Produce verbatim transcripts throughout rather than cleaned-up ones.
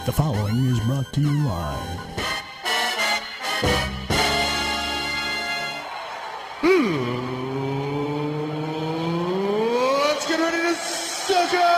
The following is brought to you live. Let's get ready to suck it!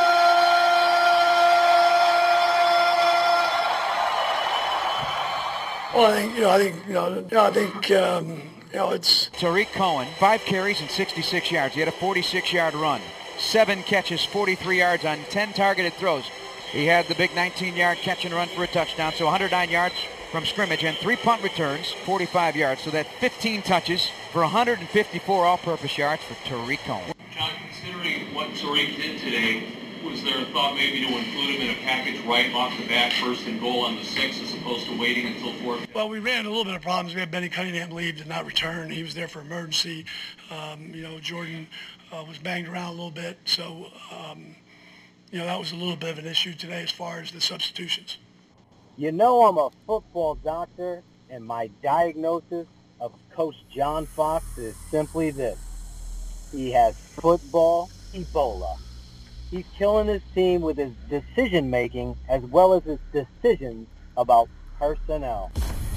Well, I think, you know, I think, you know, you know I think, um, you know, it's... Tariq Cohen, five carries and sixty-six yards. He had a forty-six-yard run. Seven catches, forty-three yards on ten targeted throws. He had the big nineteen-yard catch and run for a touchdown, so one hundred nine yards from scrimmage and three punt returns, forty-five yards. So that fifteen touches for one hundred fifty-four all-purpose yards for Tariq Cohen. John, considering what Tariq did today, was there a thought maybe to include him in a package right off the bat, first and goal on the six, as opposed to waiting until fourth? Well, we ran a little bit of problems. We had Benny Cunningham leave, did not return. He was there for emergency. Um, you know, Jordan uh, was banged around a little bit. So, um, you know, that was a little bit of an issue today as far as the substitutions. You know I'm a football doctor, and my diagnosis of Coach John Fox is simply this. He has football Ebola. He's killing his team with his decision-making as well as his decisions about personnel.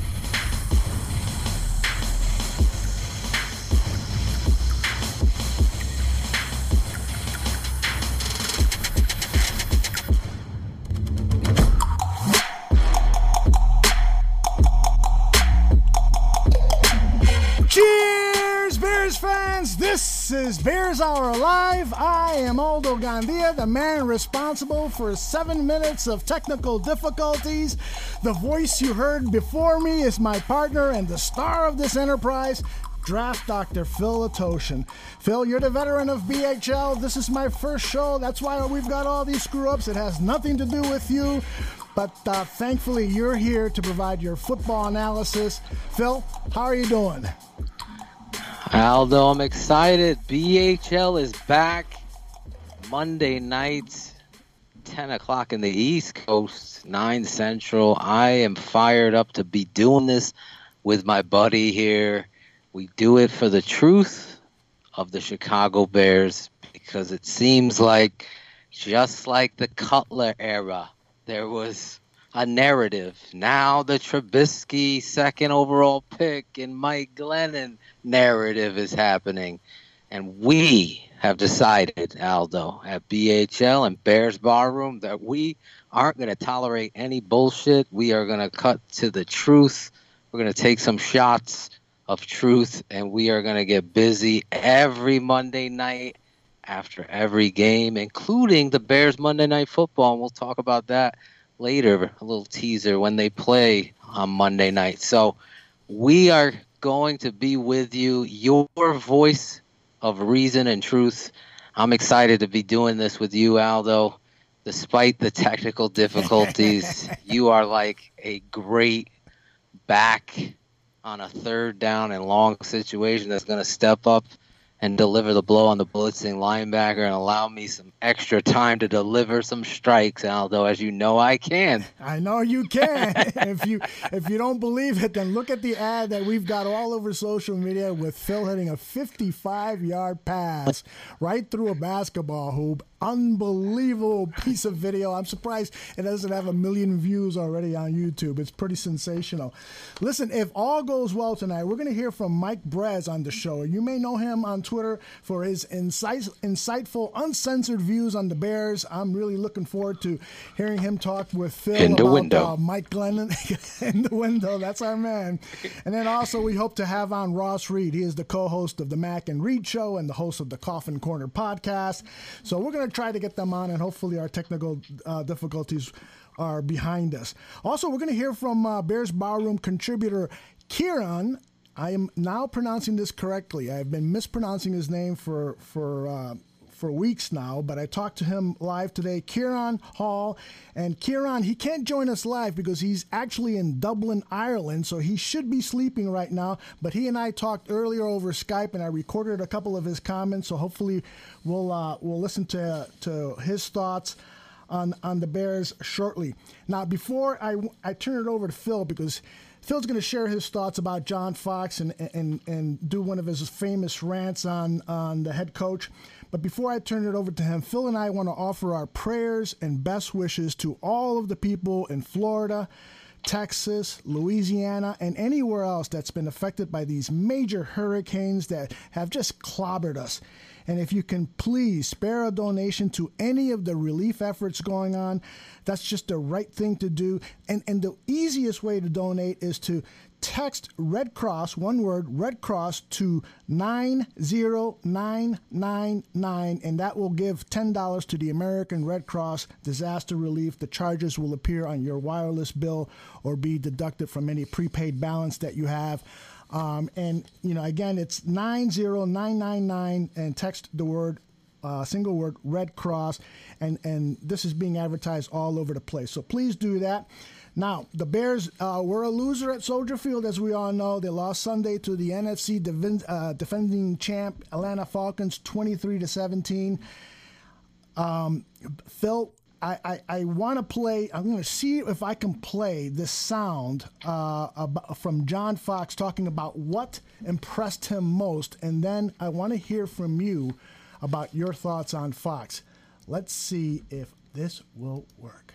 Cheers, Bears fans! This is Bears Hour Live. I am Aldo Gandia, the man responsible for seven minutes of technical difficulties. The voice you heard before me is my partner and the star of this enterprise, Draft Doctor Phil Atoshan. Phil, you're the veteran of B H L. This is my first show. That's why we've got all these screw-ups. It has nothing to do with you. But uh, thankfully, you're here to provide your football analysis. Phil, how are you doing? Aldo, I'm excited. B H L is back Monday night, ten o'clock in the East Coast, nine Central. I am fired up to be doing this with my buddy here. We do it for the truth of the Chicago Bears because it seems like, just like the Cutler era, there was a narrative. Now the Trubisky second overall pick and Mike Glennon narrative is happening. And we have decided, Aldo, at B H L and Bears Barroom, that we aren't going to tolerate any bullshit. We are going to cut to the truth. We're going to take some shots of truth, and we are going to get busy every Monday night after every game, including the Bears Monday Night Football. And we'll talk about that later, a little teaser when they play on Monday night. So we are going to be with you, your voice of reason and truth. I'm excited to be doing this with you, Aldo. Despite the technical difficulties, you are like a great back on a third down and long situation that's going to step up and deliver the blow on the blitzing linebacker and allow me some extra time to deliver some strikes, Aldo, as you know I can. I know you can. if you if you don't believe it, then look at the ad that we've got all over social media with Phil hitting a fifty-five-yard pass right through a basketball hoop. Unbelievable piece of video. I'm surprised it doesn't have a million views already on YouTube. It's pretty sensational. Listen, if all goes well tonight, we're going to hear from Mike Brez on the show. You may know him on Twitter for his insight, insightful, uncensored views on the Bears. I'm really looking forward to hearing him talk with Phil in the about window. Uh, Mike Glennon. In the window, that's our man. And then also we hope to have on Ross Reed. He is the co-host of the Mac and Reed Show and the host of the Coffin Corner podcast. So we're going to try to get them on, and hopefully our technical uh, difficulties are behind us. Also, we're going to hear from uh, Bears Barroom contributor Kieran. I am now pronouncing this correctly. I've been mispronouncing his name for for uh, for weeks now, but I talked to him live today, Kieran Hall. And Kieran, he can't join us live because he's actually in Dublin, Ireland, so he should be sleeping right now. But he and I talked earlier over Skype, and I recorded a couple of his comments, so hopefully we'll uh, we'll listen to to his thoughts on on the Bears shortly. Now, before I, I turn it over to Phil, because Phil's going to share his thoughts about John Fox and, and and do one of his famous rants on, on the head coach. But before I turn it over to him, Phil and I want to offer our prayers and best wishes to all of the people in Florida, Texas, Louisiana, and anywhere else that's been affected by these major hurricanes that have just clobbered us. And if you can please spare a donation to any of the relief efforts going on, that's just the right thing to do. And and the easiest way to donate is to text Red Cross, one word, Red Cross, to nine zero nine nine nine, and that will give ten dollars to the American Red Cross Disaster Relief. The charges will appear on your wireless bill or be deducted from any prepaid balance that you have. Um, and, you know, again, it's nine zero nine nine nine, and text the word, uh, single word, Red Cross, and, and this is being advertised all over the place. So please do that. Now, the Bears uh, were a loser at Soldier Field, as we all know. They lost Sunday to the N F C defend, uh, defending champ Atlanta Falcons, twenty-three to seventeen. Um, Phil, I, I, I want to play, I'm going to see if I can play this sound uh, about, from John Fox talking about what impressed him most, and then I want to hear from you about your thoughts on Fox. Let's see if this will work.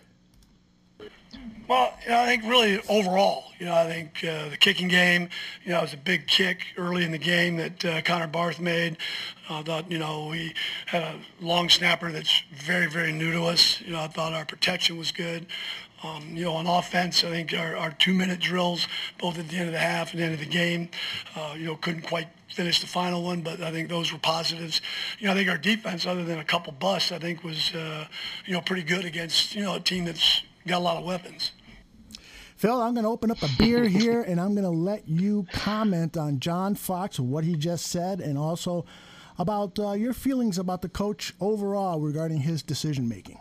Well, you know, I think really overall, you know, I think uh, the kicking game, you know, it was a big kick early in the game that uh, Connor Barth made. I uh, thought, you know, we had a long snapper that's very, very new to us. You know, I thought our protection was good. Um, you know, on offense, I think our, our two-minute drills, both at the end of the half and the end of the game, uh, you know, couldn't quite finish the final one, but I think those were positives. You know, I think our defense, other than a couple busts, I think was, uh, you know, pretty good against, you know, a team that's got a lot of weapons. Phil, I'm going to open up a beer here, and I'm going to let you comment on John Fox, what he just said, and also about uh, your feelings about the coach overall regarding his decision-making.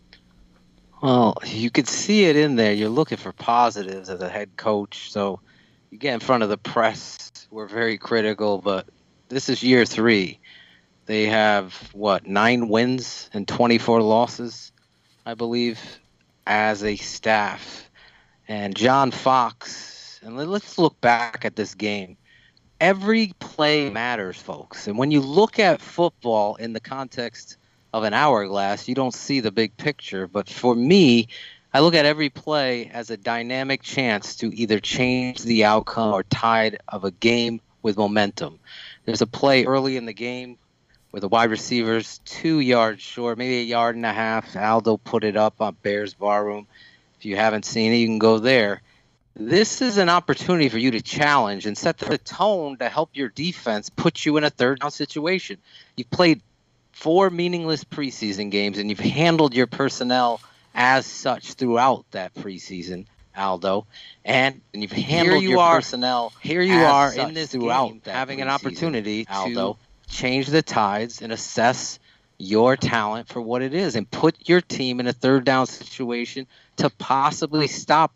Well, you could see it in there. You're looking for positives as a head coach. So you get in front of the press. We're very critical, but this is year three. They have, what, nine wins and twenty-four losses, I believe, as a staff. And John Fox, and let's look back at this game. Every play matters, folks. And when you look at football in the context of an hourglass, you don't see the big picture. But for me, I look at every play as a dynamic chance to either change the outcome or tide of a game with momentum. There's a play early in the game where the wide receiver's two yards short, maybe a yard and a half. Aldo put it up on Bears Barroom. If you haven't seen it, you can go there. This is an opportunity for you to challenge and set the tone to help your defense put you in a third down situation. You've played four meaningless preseason games, and you've handled your personnel as such throughout that preseason, Aldo. And, and you've handled you your are, personnel Here you are in this throughout game, having an opportunity Aldo. to change the tides and assess your talent for what it is and put your team in a third down situation to possibly stop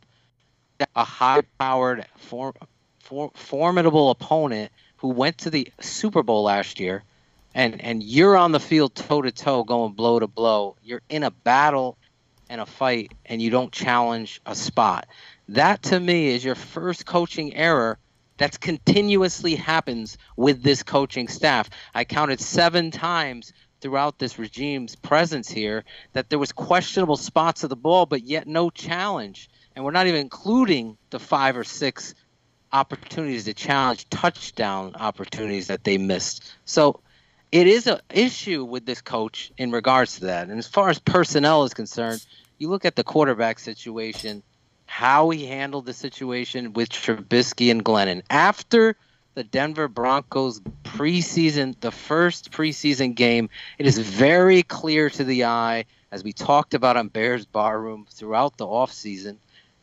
a high-powered, for, for, formidable opponent who went to the Super Bowl last year, and, and you're on the field toe-to-toe going blow to blow. You're in a battle and a fight, and you don't challenge a spot. That, to me, is your first coaching error that's continuously happens with this coaching staff. I counted seven times throughout this regime's presence here that there was questionable spots of the ball, but yet no challenge. And we're not even including the five or six opportunities to challenge touchdown opportunities that they missed. So it is an issue with this coach in regards to that. And as far as personnel is concerned, you look at the quarterback situation, how he handled the situation with Trubisky and Glennon. After the Denver Broncos preseason, the first preseason game, it is very clear to the eye, as we talked about on Bears Barroom throughout the offseason,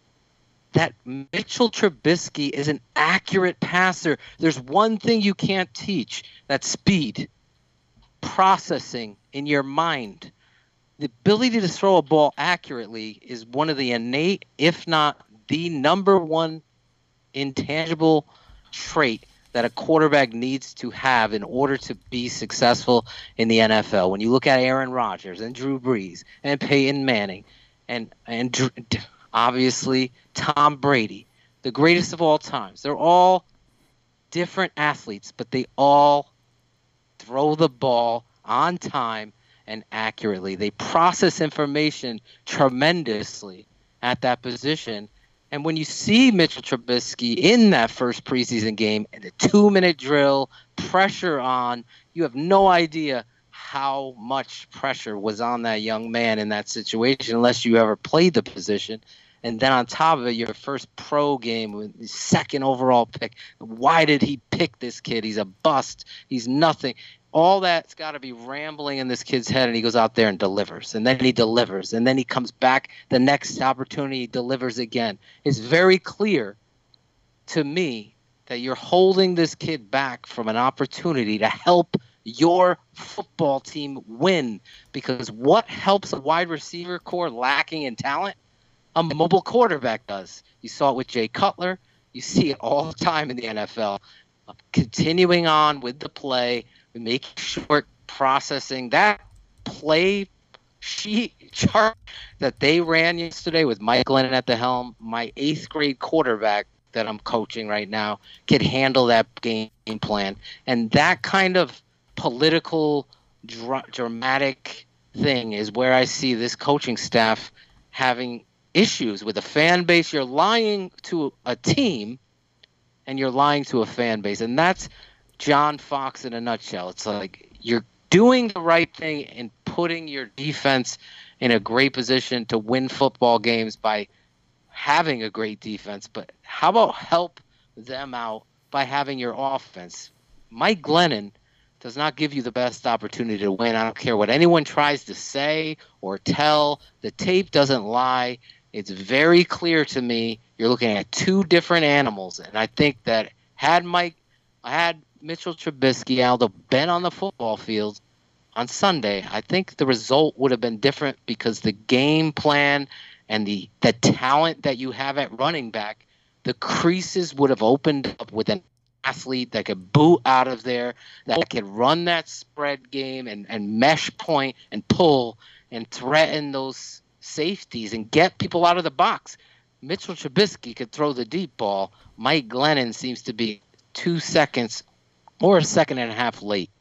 that Mitchell Trubisky is an accurate passer. There's one thing you can't teach, that's speed, processing in your mind. The ability to throw a ball accurately is one of the innate, if not the number one intangible trait that a quarterback needs to have in order to be successful in the N F L. When you look at Aaron Rodgers and Drew Brees and Peyton Manning and and obviously Tom Brady, the greatest of all times, they're all different athletes, but they all throw the ball on time and accurately. They process information tremendously at that position. And when you see Mitchell Trubisky in that first preseason game, and the two-minute drill, pressure on, you have no idea how much pressure was on that young man in that situation unless you ever played the position. And then on top of it, your first pro game with the second overall pick. Why did he pick this kid? He's a bust. He's nothing. All that's got to be rambling in this kid's head, and he goes out there and delivers. And then he delivers. And then he comes back the next opportunity, he delivers again. It's very clear to me that you're holding this kid back from an opportunity to help your football team win. Because what helps a wide receiver core lacking in talent? A mobile quarterback does. You saw it with Jay Cutler. You see it all the time in the N F L. Uh, continuing on with the play, making short processing. That play sheet chart that they ran yesterday with Mike Glennon at the helm, my eighth grade quarterback that I'm coaching right now could handle that game plan. And that kind of political, dra- dramatic thing is where I see this coaching staff having issues with a fan base. You're lying to a team and you're lying to a fan base. And that's John Fox in a nutshell. It's like you're doing the right thing and putting your defense in a great position to win football games by having a great defense. But how about help them out by having your offense? Mike Glennon does not give you the best opportunity to win. I don't care what anyone tries to say or tell. The tape doesn't lie. It's very clear to me you're looking at two different animals. And I think that had Mike, had Mitchell Trubisky, Aldo, been on the football field on Sunday, I think the result would have been different because the game plan and the, the talent that you have at running back, the creases would have opened up with an athlete that could boot out of there, that could run that spread game and, and mesh point and pull and threaten those safeties and get people out of the box. Mitchell Trubisky could throw the deep ball. Mike Glennon seems to be two seconds or a second and a half late.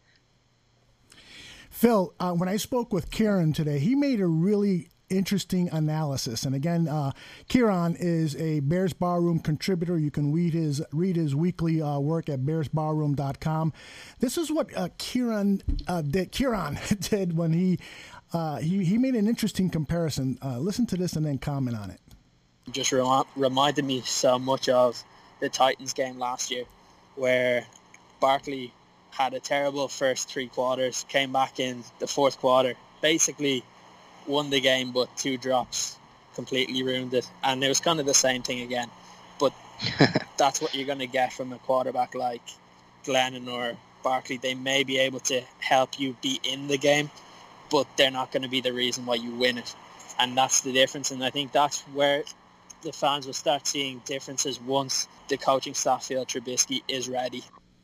Phil, uh, when I spoke with Kieran today, he made a really interesting analysis. And again, uh, Kieran is a Bears Barroom contributor. You can read his read his weekly uh, work at bears barroom dot com. This is what uh, Kieran uh, did. Kieran did when he uh, he he made an interesting comparison. Uh, listen to this and then comment on it. Just rem- reminded me so much of the Titans game last year, where Barkley had a terrible first three quarters, came back in the fourth quarter, basically won the game, but two drops completely ruined it. And it was kind of the same thing again. But that's what you're going to get from a quarterback like Glennon or Barkley. They may be able to help you be in the game, but they're not going to be the reason why you win it. And that's the difference. And I think that's where the fans will start seeing differences once the coaching staff feel Trubisky is ready.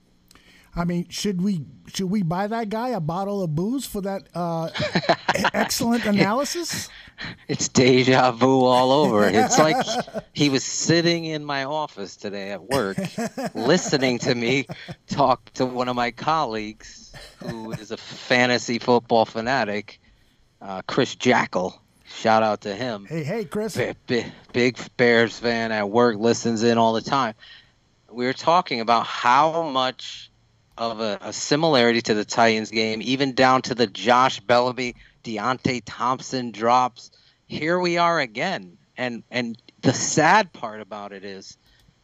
I mean, should we should we buy that guy a bottle of booze for that uh, excellent analysis? It's deja vu all over. It's like he was sitting in my office today at work, listening to me talk to one of my colleagues who is a fantasy football fanatic, uh, Chris Jackal. Shout out to him. Hey, hey, Chris. Big, big, big Bears fan at work, listens in all the time. We were talking about how much of a, a similarity to the Titans game, even down to the Josh Bellamy, Deontay Thompson drops. Here we are again. And and the sad part about it is,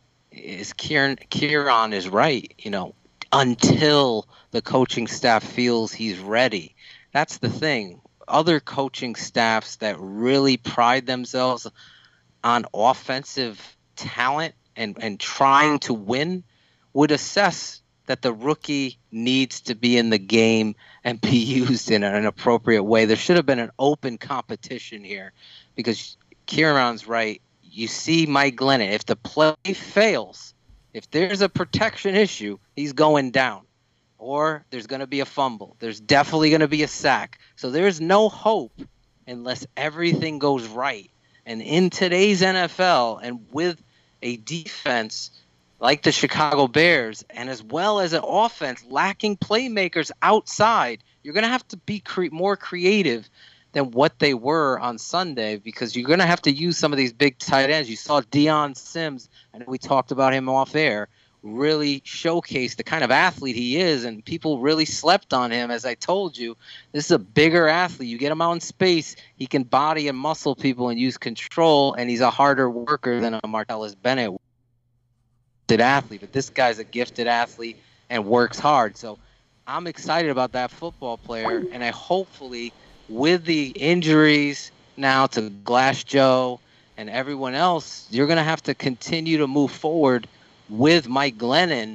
is Kieran, Kieran is right, you know, until the coaching staff feels he's ready. That's the thing. Other coaching staffs that really pride themselves on offensive talent and, and trying to win would assess that the rookie needs to be in the game and be used in an appropriate way. There should have been an open competition here because Kieran's right. You see Mike Glennon. If the play fails, if there's a protection issue, he's going down. Or there's going to be a fumble. There's definitely going to be a sack. So there's no hope unless everything goes right. And in today's N F L and with a defense like the Chicago Bears, and as well as an offense lacking playmakers outside, you're going to have to be cre- more creative than what they were on Sunday, because you're going to have to use some of these big tight ends. You saw Deion Sims, and we talked about him off air, really showcase the kind of athlete he is, and people really slept on him. As I told you, this is a bigger athlete. You get him out in space, he can body and muscle people and use control, and he's a harder worker than a Martellus Bennett athlete. But this guy's a gifted athlete and works hard. So I'm excited about that football player, and I hopefully, with the injuries now to Glass Joe and everyone else, you're going to have to continue to move forward with Mike Glennon,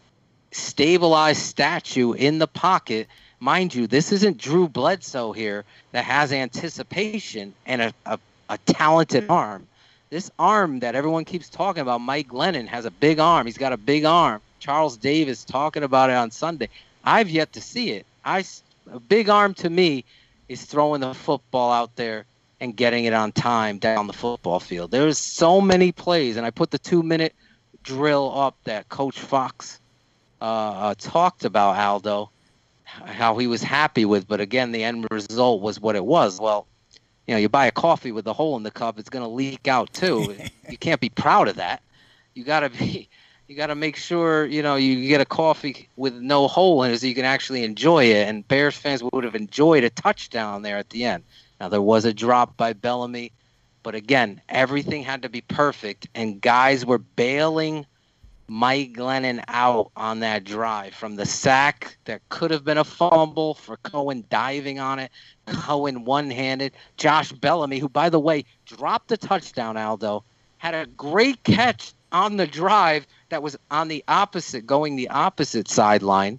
stabilized statue in the pocket. Mind you, this isn't Drew Bledsoe here that has anticipation and a, a, a talented arm. This arm that everyone keeps talking about, Mike Glennon, has a big arm. He's got a big arm. Charles Davis talking about it on Sunday. I've yet to see it. I, a big arm to me is throwing the football out there and getting it on time down the football field. There's so many plays, and I put the two-minute drill up that Coach Fox uh, uh, talked about, Aldo, how he was happy with. But again, the end result was what it was. Well, you know, you buy a coffee with a hole in the cup, it's going to leak out too. You can't be proud of that. You got to be, you got to make sure, you know, you get a coffee with no hole in it so you can actually enjoy it. And Bears fans would have enjoyed a touchdown there at the end. Now, there was a drop by Bellamy. But again, everything had to be perfect, and guys were bailing Mike Glennon out on that drive, from the sack that could have been a fumble for Cohen diving on it, Cohen one-handed, Josh Bellamy, who, by the way, dropped the touchdown, Aldo, had a great catch on the drive that was on the opposite, going the opposite sideline.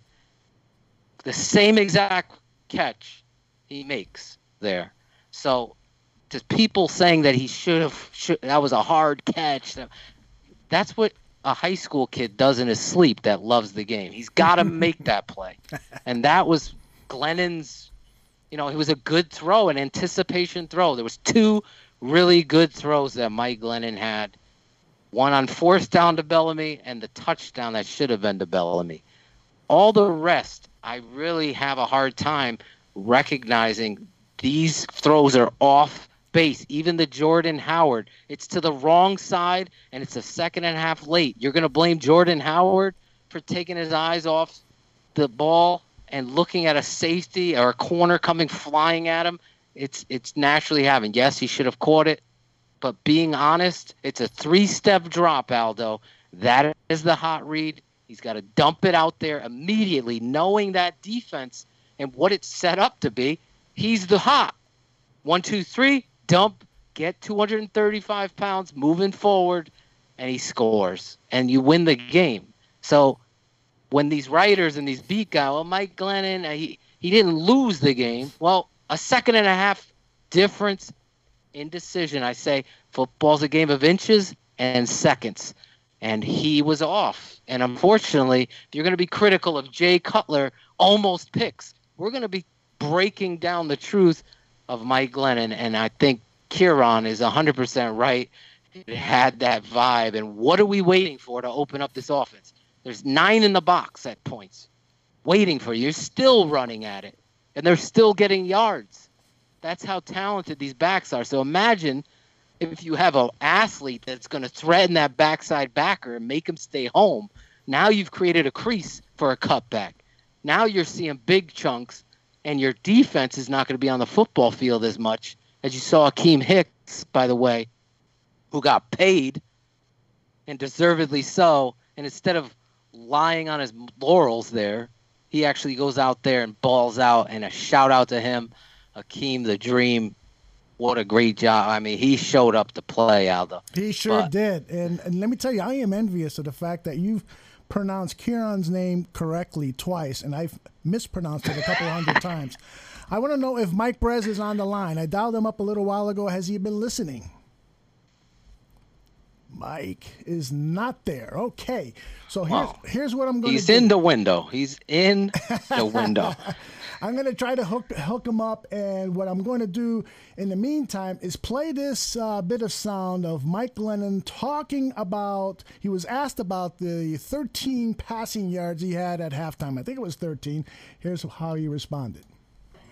The same exact catch he makes there. So, to people saying that he should have, should, that was a hard catch, that's what a high school kid does in his sleep that loves the game. He's got to make that play. And that was Glennon's, you know, it was a good throw, an anticipation throw. There was two really good throws that Mike Glennon had. One on fourth down to Bellamy, and the touchdown that should have been to Bellamy. All the rest, I really have a hard time recognizing these throws are off base. Even the Jordan Howard, it's to the wrong side, and it's a second and a half late. You're going to blame Jordan Howard for taking his eyes off the ball and looking at a safety or a corner coming flying at him? It's it's naturally happened. Yes, he should have caught it, but being honest, it's a three-step drop, Aldo. That is the hot read. He's got to dump it out there immediately, knowing that defense and what it's set up to be. He's the hot. One, two, three. Dump, get two hundred thirty-five pounds, moving forward, and he scores. And you win the game. So when these writers and these beat guys, well, Mike Glennon, he, he didn't lose the game. Well, a second and a half difference in decision. I say football's a game of inches and seconds. And he was off. And unfortunately, if you're going to be critical of Jay Cutler almost picks, we're going to be breaking down the truth of Mike Glennon, and I think Kieran is one hundred percent right. It had that vibe, and what are we waiting for to open up this offense? There's nine in the box at points waiting for you. You're still running at it, and they're still getting yards. That's how talented these backs are. So imagine if you have an athlete that's going to threaten that backside backer and make him stay home. Now you've created a crease for a cutback. Now you're seeing big chunks, and your defense is not going to be on the football field as much as you saw Akeem Hicks, by the way, who got paid, and deservedly so. And instead of lying on his laurels there, he actually goes out there and balls out. And a shout out to him, Akeem the Dream. What a great job. I mean, he showed up to play, Aldo. He sure but, did. And, and let me tell you, I am envious of the fact that you've pronounced Kieran's name correctly twice, and I've mispronounced it a couple hundred times. I want to know if Mike Brez is on the line. I dialed him up a little while ago. Has he been listening? Mike is not there. Okay. So here's, wow. here's what I'm going to do. He's in the window. He's in the window. I'm going to try to hook hook him up, and what I'm going to do in the meantime is play this uh, bit of sound of Mike Glennon talking about, he was asked about the thirteen passing yards he had at halftime. I think it was thirteen. Here's how he responded.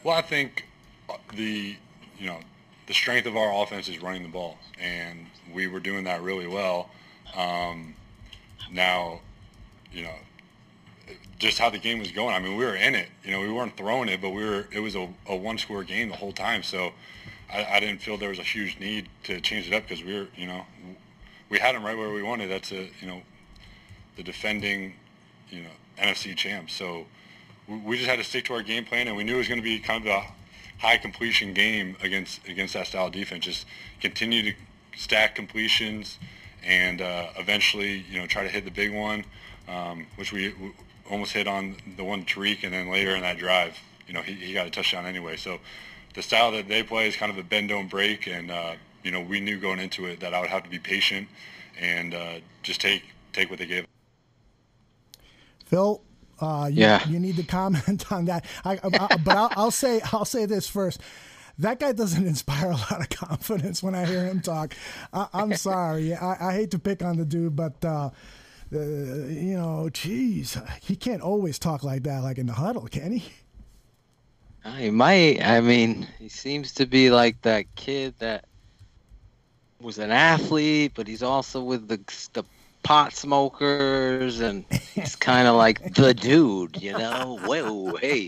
Well, I think the, you know, the strength of our offense is running the ball, and we were doing that really well. Um, now, you know, just how the game was going. I mean, we were in it. You know, we weren't throwing it, but we were. It was a, a one-score game the whole time. So I, I didn't feel there was a huge need to change it up because we were, you know, we had them right where we wanted. That's a, you know, the defending, you know, N F C champs. So we, we just had to stick to our game plan, and we knew it was going to be kind of a high completion game against against that style of defense. Just continue to stack completions, and uh, eventually, you know, try to hit the big one, um, which we, we almost hit on the one Tariq, and then later in that drive, you know, he, he got a touchdown anyway. So the style that they play is kind of a bend don't break, and uh, you know, we knew going into it that I would have to be patient and uh, just take take what they gave. Phil. Uh, you, yeah. you need to comment on that. I, I, but I'll, I'll say I'll say this first. That guy doesn't inspire a lot of confidence when I hear him talk. I, I'm sorry. I, I hate to pick on the dude, but uh, uh, you know, geez, he can't always talk like that, like in the huddle, can he? He might. I mean, he seems to be like that kid that was an athlete, but he's also with the the pot smokers, and he's kind of like the dude, you know. Whoa, hey.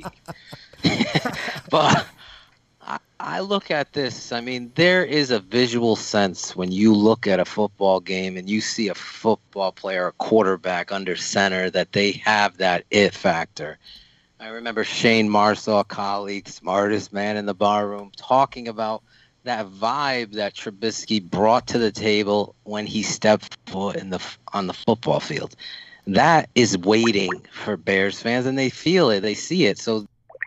But I, I look at this. I mean, there is a visual sense when you look at a football game and you see a football player, a quarterback under center, that they have that it factor. I remember Shane Marsaw, colleague, smartest man in the bar room, talking about that vibe that Trubisky brought to the table when he stepped foot in the on the football field. That is waiting for Bears fans, and they feel it, they see it. So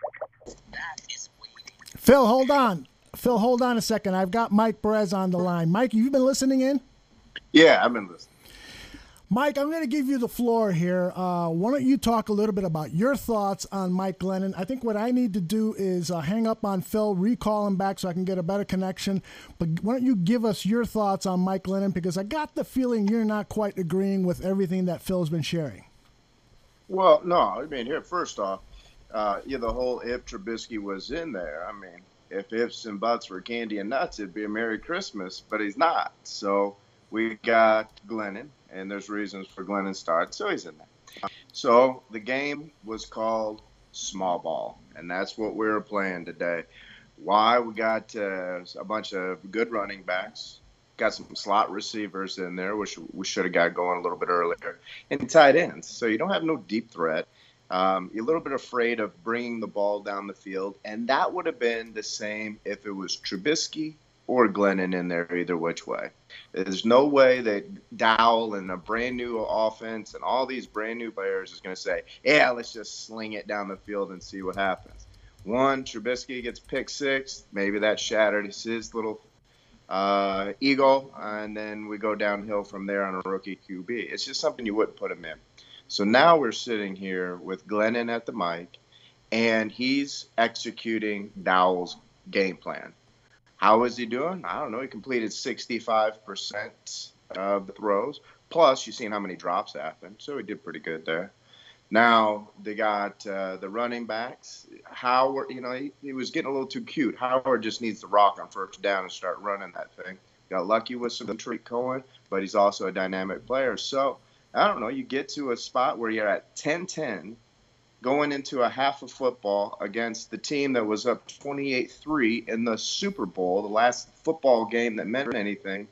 that is waiting. Phil, hold on. Phil, hold on a second. I've got Mike Perez on the line. Mike, you've been listening in? Yeah, I've been listening. Mike, I'm going to give you the floor here. Uh, why don't you talk a little bit about your thoughts on Mike Glennon? I think what I need to do is uh, hang up on Phil, recall him back so I can get a better connection. But why don't you give us your thoughts on Mike Glennon? Because I got the feeling you're not quite agreeing with everything that Phil's been sharing. Well, no. I mean, here, first off, uh, yeah, the whole if Trubisky was in there, I mean, if ifs and buts were candy and nuts, it'd be a Merry Christmas, but he's not. So we got Glennon. And there's reasons for Glennon's start, so he's in there. So the game was called small ball, and that's what we were playing today. Why? We got uh, a bunch of good running backs, got some slot receivers in there, which we should have got going a little bit earlier, and tight ends. So you don't have no deep threat. Um, you're a little bit afraid of bringing the ball down the field, and that would have been the same if it was Trubisky or Glennon in there, either which way. There's no way that Dowell and a brand new offense and all these brand new players is going to say, yeah, let's just sling it down the field and see what happens. One, Trubisky gets picked six. Maybe that shattered his little uh, ego, and then we go downhill from there on a rookie Q B. It's just something you wouldn't put him in. So now we're sitting here with Glennon at the mic, and he's executing Dowell's game plan. How is he doing? I don't know. He completed sixty-five percent of the throws. Plus, you've seen how many drops happened. So he did pretty good there. Now, they got uh, the running backs. Howard, you know, he, he was getting a little too cute. Howard just needs the rock on first down and start running that thing. Got lucky with some Tariq Cohen, but he's also a dynamic player. So, I don't know. You get to a spot where you're at ten ten. Going into a half of football against the team that was up twenty-eight three in the Super Bowl, the last football game that meant anything,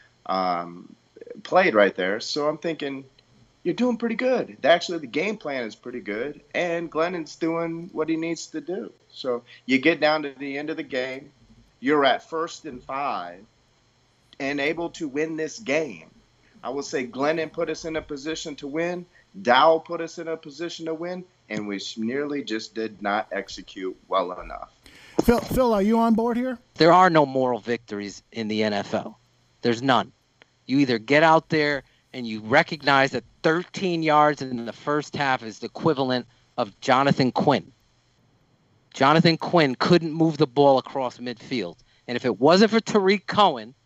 um, played right there. So I'm thinking, you're doing pretty good. Actually, the game plan is pretty good, and Glennon's doing what he needs to do. So you get down to the end of the game, you're at first and five, and able to win this game. I will say Glennon put us in a position to win. Dowell put us in a position to win, and we nearly just did not execute well enough. Phil, Phil, are you on board here? There are no moral victories in the N F L. There's none. You either get out there and you recognize that thirteen yards in the first half is the equivalent of Jonathan Quinn. Jonathan Quinn couldn't move the ball across midfield. And if it wasn't for Tariq Cohen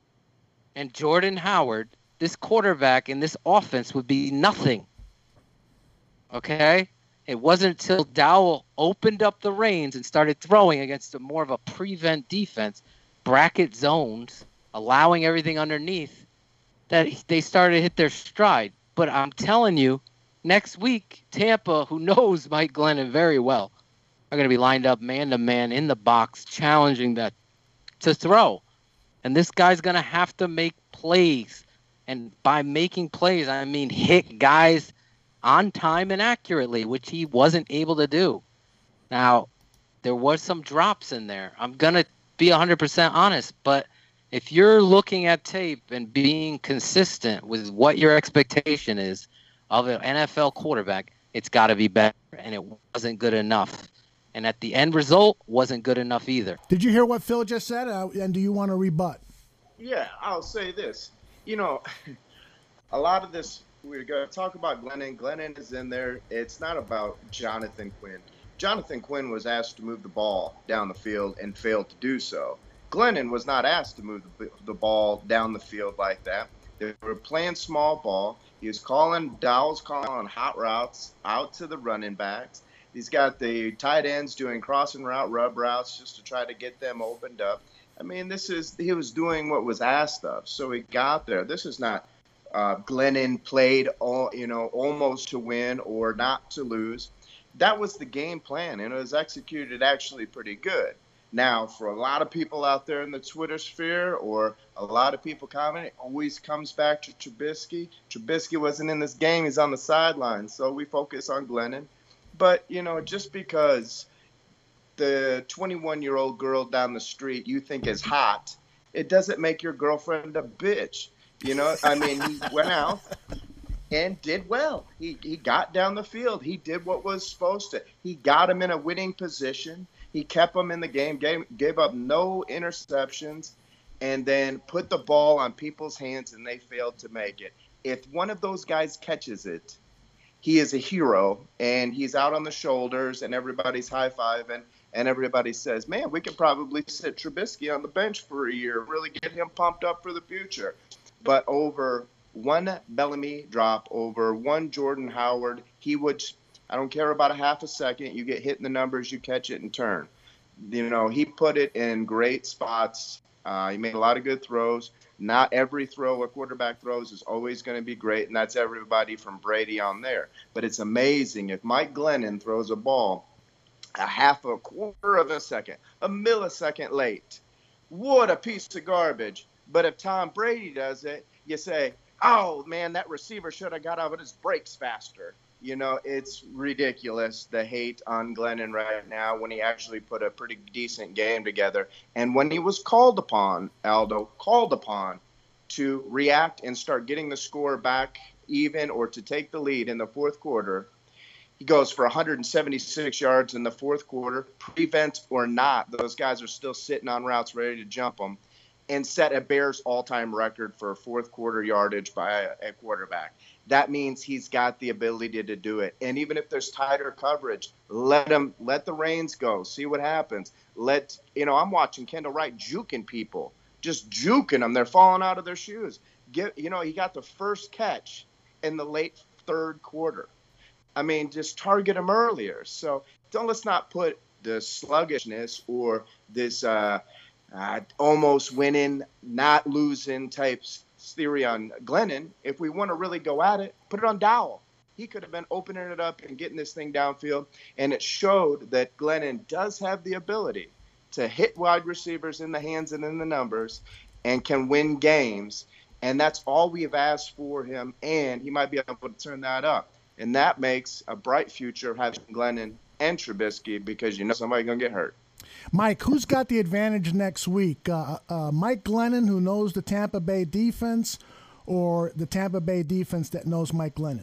and Jordan Howard, this quarterback and this offense would be nothing. Okay? It wasn't until Dowell opened up the reins and started throwing against a more of a prevent defense, bracket zones, allowing everything underneath, that they started to hit their stride. But I'm telling you, next week, Tampa, who knows Mike Glennon very well, are going to be lined up man-to-man in the box, challenging that to throw. And this guy's going to have to make plays. And by making plays, I mean hit guys on time and accurately, which he wasn't able to do. Now, there was some drops in there. I'm going to be one hundred percent honest, but if you're looking at tape and being consistent with what your expectation is of an N F L quarterback, it's got to be better, and it wasn't good enough. And at the end result, wasn't good enough either. Did you hear what Phil just said, uh, and do you want to rebut? Yeah, I'll say this. You know, a lot of this, we're going to talk about Glennon. Glennon is in there. It's not about Jonathan Quinn. Jonathan Quinn was asked to move the ball down the field and failed to do so. Glennon was not asked to move the, the ball down the field like that. They were playing small ball. He was calling, Dowell's calling hot routes out to the running backs. He's got the tight ends doing crossing route, rub routes just to try to get them opened up. I mean, this is, he was doing what was asked of, so he got there. This is not uh, Glennon played, all, you know, almost to win or not to lose. That was the game plan, and it was executed actually pretty good. Now, for a lot of people out there in the Twitter sphere or a lot of people commenting, it always comes back to Trubisky. Trubisky wasn't in this game. He's on the sidelines, so we focus on Glennon. But, you know, just because the twenty-one-year-old girl down the street you think is hot, it doesn't make your girlfriend a bitch. You know, I mean, he went out and did well. He he got down the field. He did what was supposed to. He got him in a winning position. He kept him in the game, gave, gave up no interceptions, and then put the ball on people's hands, and they failed to make it. If one of those guys catches it, he is a hero, and he's out on the shoulders, and everybody's high-fiving, and everybody says, man, we could probably sit Trubisky on the bench for a year, really get him pumped up for the future. But over one Bellamy drop, over one Jordan Howard, he would – I don't care about a half a second. You get hit in the numbers, you catch it and turn. You know, he put it in great spots. Uh, he made a lot of good throws. Not every throw a quarterback throws is always going to be great, and that's everybody from Brady on there. But it's amazing if Mike Glennon throws a ball a half a quarter of a second, a millisecond late. What a piece of garbage. But if Tom Brady does it, you say, oh, man, that receiver should have got out of his brakes faster. You know, it's ridiculous, the hate on Glennon right now when he actually put a pretty decent game together. And when he was called upon, Aldo, called upon to react and start getting the score back even or to take the lead in the fourth quarter, he goes for one hundred seventy-six yards in the fourth quarter, prevent or not. Those guys are still sitting on routes ready to jump them, and set a Bears all-time record for fourth quarter yardage by a, a quarterback. That means he's got the ability to do it. And even if there's tighter coverage, let him let the reins go. See what happens. Let you know. I'm watching Kendall Wright juking people, just juking them. They're falling out of their shoes. Get you know he got the first catch in the late third quarter. I mean, just target him earlier. So don't let's not put the sluggishness or this uh, uh, almost winning, not losing types. Theory on Glennon. If we want to really go at it, put it on Dowell. He could have been opening it up and getting this thing downfield, and it showed that Glennon does have the ability to hit wide receivers in the hands and in the numbers and can win games, and that's all we have asked for him, and he might be able to turn that up, and that makes a bright future having Glennon and Trubisky because you know somebody's going to get hurt. Mike, who's got the advantage next week? Uh, uh, Mike Glennon, who knows the Tampa Bay defense, or the Tampa Bay defense that knows Mike Glennon?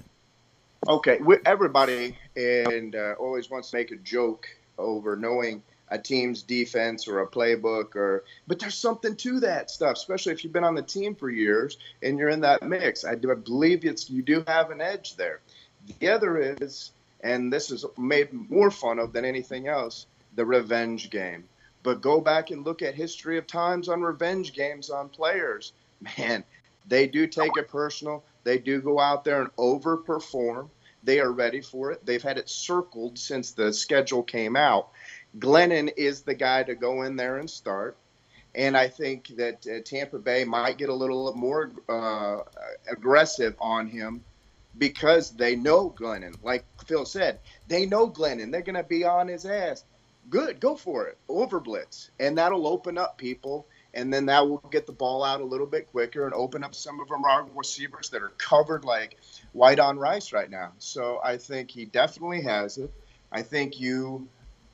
Okay, we, everybody and uh, always wants to make a joke over knowing a team's defense or a playbook, or but there's something to that stuff, especially if you've been on the team for years and you're in that mix. I do I believe it's you do have an edge there. The other is, and this is made more fun of than anything else, the revenge game. But go back and look at history of times on revenge games on players. Man, they do take it personal. They do go out there and overperform. They are ready for it. They've had it circled since the schedule came out. Glennon is the guy to go in there and start. And I think that uh, Tampa Bay might get a little more uh, aggressive on him because they know Glennon. Like Phil said, they know Glennon. They're going to be on his ass. Good, go for it. Over blitz. And that'll open up people. And then that will get the ball out a little bit quicker and open up some of our receivers that are covered like white on rice right now. So I think he definitely has it. I think you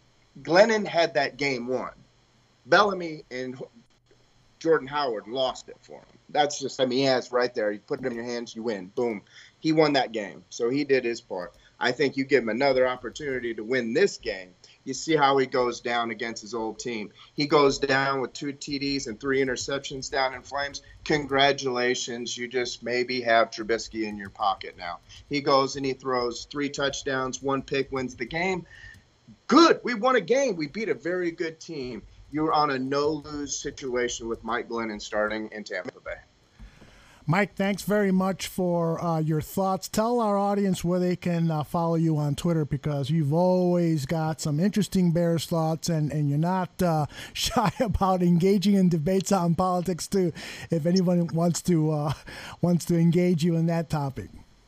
– Glennon had that game won. Bellamy and Jordan Howard lost it for him. That's just – I mean, he has right there. You put it in your hands, you win. Boom. He won that game. So he did his part. I think you give him another opportunity to win this game. You see how he goes down against his old team. He goes down with two T Ds and three interceptions down in flames. Congratulations. You just maybe have Trubisky in your pocket now. He goes and he throws three touchdowns, one pick, wins the game. Good. We won a game. We beat a very good team. You're on a no-lose situation with Mike Glennon starting in Tampa Bay. Mike, thanks very much for uh, your thoughts. Tell our audience where they can uh, follow you on Twitter, because you've always got some interesting Bears thoughts, and, and you're not uh, shy about engaging in debates on politics too, if anyone wants to uh, wants to engage you in that topic.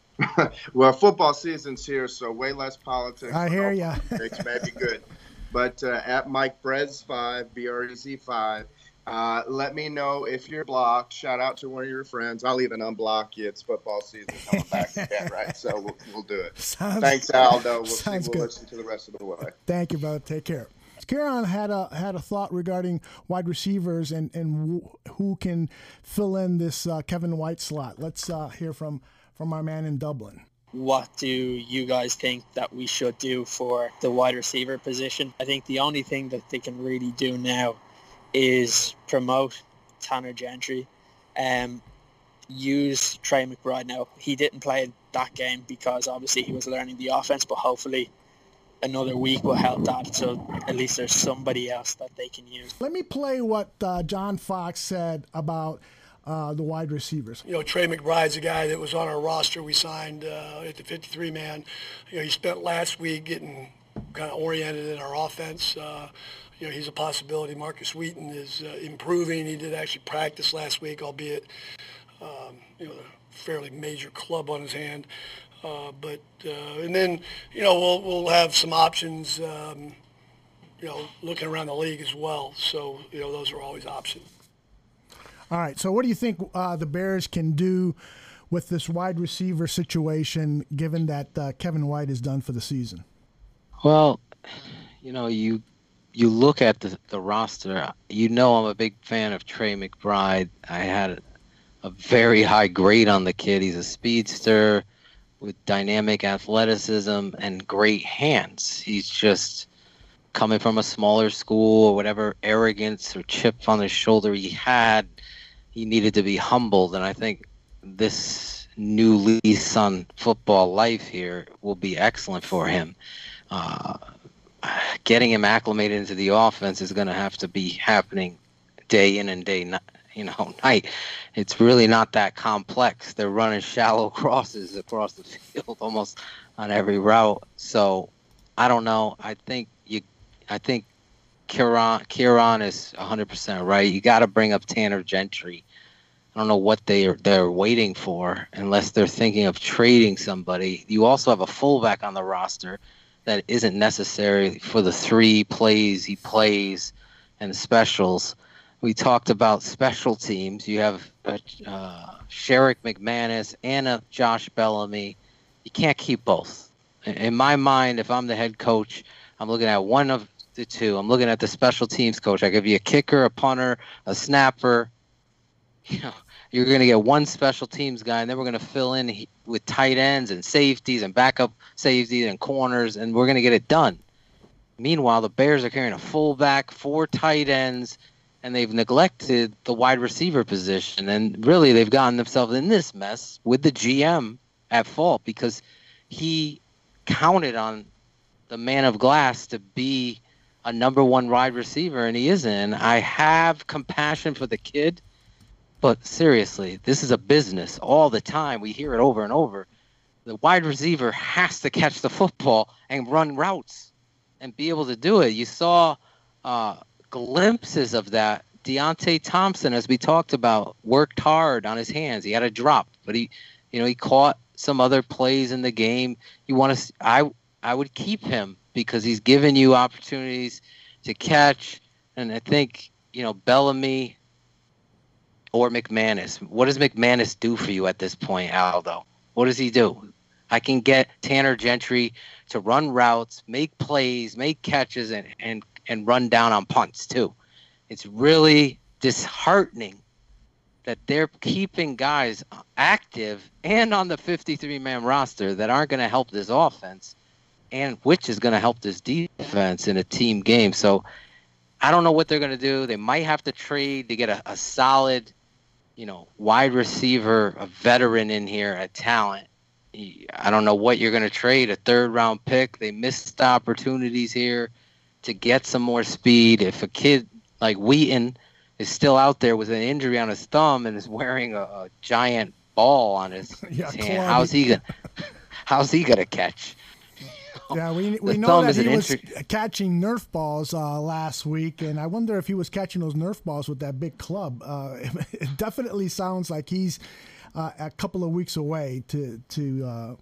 Well, football season's here, so way less politics. I hear you. Politics may be good. But uh, at Mike Brez five, B R E Z five, Uh, let me know if you're blocked. Shout out to one of your friends. I'll even unblock you. It's football season coming back again, right? So we'll, we'll do it. Sounds, Thanks, Aldo. We'll, see, we'll good. listen to the rest of the way. Thank you, brother. Take care. Kieran had a had a thought regarding wide receivers and, and who can fill in this uh, Kevin White slot. Let's uh, hear from, from our man in Dublin. What do you guys think that we should do for the wide receiver position? I think the only thing that they can really do now is promote Tanner Gentry, um, use Trey McBride. Now, he didn't play that game because obviously he was learning the offense, but hopefully another week will help that, so at least there's somebody else that they can use. Let me play what uh, John Fox said about uh, the wide receivers. You know, Trey McBride's a guy that was on our roster. We signed uh, at the fifty-three man. You know, he spent last week getting kind of oriented in our offense. Uh, You know, he's a possibility. Marcus Wheaton is uh, improving. He did actually practice last week, albeit, um, you know, a fairly major club on his hand. Uh, but uh, and then, you know, we'll we'll have some options, um, you know, looking around the league as well. So, you know, those are always options. All right. So what do you think uh, the Bears can do with this wide receiver situation, given that uh, Kevin White is done for the season? Well, you know, you you look at the, the roster, you know I'm a big fan of Trey McBride. I had a, a very high grade on the kid. He's a speedster with dynamic athleticism and great hands. He's just coming from a smaller school, or whatever arrogance or chip on his shoulder he had, he needed to be humbled. And I think this new lease on football life here will be excellent for him. Uh, getting him acclimated into the offense is going to have to be happening day in and day you know, night. It's really not that complex. They're running shallow crosses across the field almost on every route. So I don't know. I think you, I think Kieran, Kieran is one hundred percent right. You got to bring up Tanner Gentry. I don't know what they are, they're waiting for unless they're thinking of trading somebody. You also have a fullback on the roster that isn't necessary for the three plays he plays and specials. We talked about special teams. You have uh, uh, Sherrick McManus and a Josh Bellamy. You can't keep both. In my mind, if I'm the head coach, I'm looking at one of the two. I'm looking at the special teams coach. I give you a kicker, a punter, a snapper. You know, you're going to get one special teams guy, and then we're going to fill in with tight ends and safeties and backup safeties and corners, and we're going to get it done. Meanwhile, the Bears are carrying a fullback, four tight ends, and they've neglected the wide receiver position. And really, they've gotten themselves in this mess with the G M at fault because he counted on the man of glass to be a number one wide receiver, and he isn't. And I have compassion for the kid, but seriously, this is a business all the time. We hear it over and over. The wide receiver has to catch the football and run routes and be able to do it. You saw uh, glimpses of that. Deontay Thompson, as we talked about, worked hard on his hands. He had a drop, but he, you know, he caught some other plays in the game. You want to, I, I would keep him because he's given you opportunities to catch. And I think, you know, Bellamy or McManus. What does McManus do for you at this point, Aldo? What does he do? I can get Tanner Gentry to run routes, make plays, make catches, and, and, and run down on punts too. It's really disheartening that they're keeping guys active and on the fifty-three man roster that aren't going to help this offense, and which is going to help this defense in a team game. So I don't know what they're going to do. They might have to trade to get a, a solid, you know, wide receiver, a veteran in here, a talent. I don't know what you're going to trade, a third-round pick. They missed opportunities here to get some more speed. If a kid like Wheaton is still out there with an injury on his thumb and is wearing a, a giant ball on his, yeah, his hand, how's he going how's he going to catch? Yeah, we we The know thumb that is he an was intri- catching Nerf balls uh, last week, and I wonder if he was catching those Nerf balls with that big club. Uh, it definitely sounds like he's uh, a couple of weeks away. To to uh,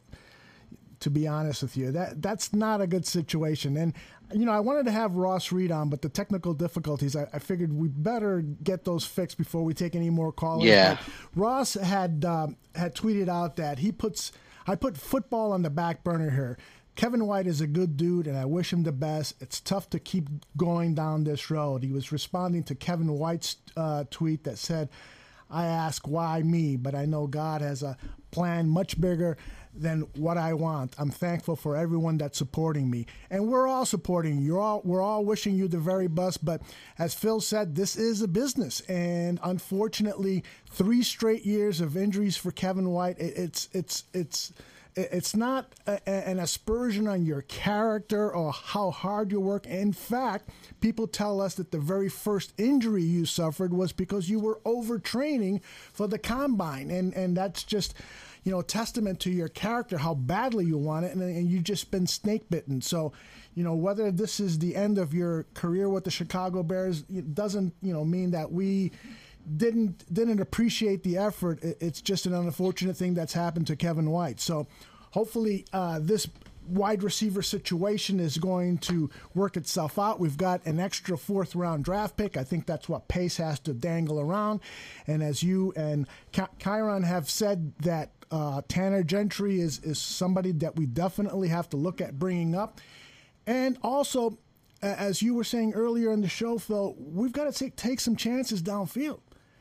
to be honest with you, that that's not a good situation. And you know, I wanted to have Ross Reed on, but the technical difficulties, I, I figured we better get those fixed before we take any more callers. Yeah. But Ross had um, had tweeted out that he puts I put football on the back burner here. Kevin White is a good dude, and I wish him the best. It's tough to keep going down this road. He was responding to Kevin White's uh, tweet that said, I ask why me, but I know God has a plan much bigger than what I want. I'm thankful for everyone that's supporting me. And we're all supporting you. You're all, we're all wishing you the very best. But as Phil said, this is a business. And unfortunately, three straight years of injuries for Kevin White, it, it's it's it's It's not a, an aspersion on your character or how hard you work. In fact, people tell us that the very first injury you suffered was because you were overtraining for the combine. And, and that's just, you know, a testament to your character, how badly you want it, and, and you've just been snake bitten. So, you know, whether this is the end of your career with the Chicago Bears, it doesn't, you know, mean that we didn't didn't appreciate the effort. It's just an unfortunate thing that's happened to Kevin White. So hopefully uh, this wide receiver situation is going to work itself out. We've got an extra fourth round draft pick. I think that's what Pace has to dangle around. And as you and Ky- Kyron have said, that uh, Tanner Gentry is, is somebody that we definitely have to look at bringing up. And also, as you were saying earlier in the show, Phil, we've got to take, take some chances downfield.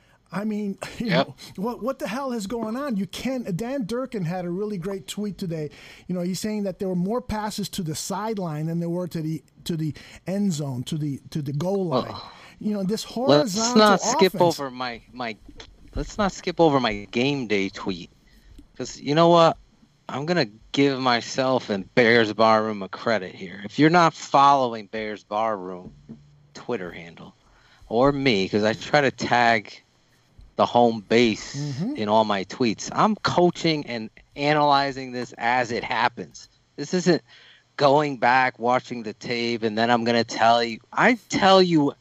I mean, you Yep. know, what what the hell is going on? You can't. Dan Durkin had a really great tweet today. You know, he's saying that there were more passes to the sideline than there were to the to the end zone, to the to the goal line. Well, you know, this Let's horizontal not skip offense- over my, my let's not skip over my game day tweet, because you know what? I'm gonna give myself and Bears Barroom a credit here. If you're not following Bears Barroom Twitter handle or me, because I try to tag the home base Mhm. in all my tweets, I'm coaching and analyzing this as it happens. This isn't going back, watching the tape, and then I'm going to tell you. I tell you,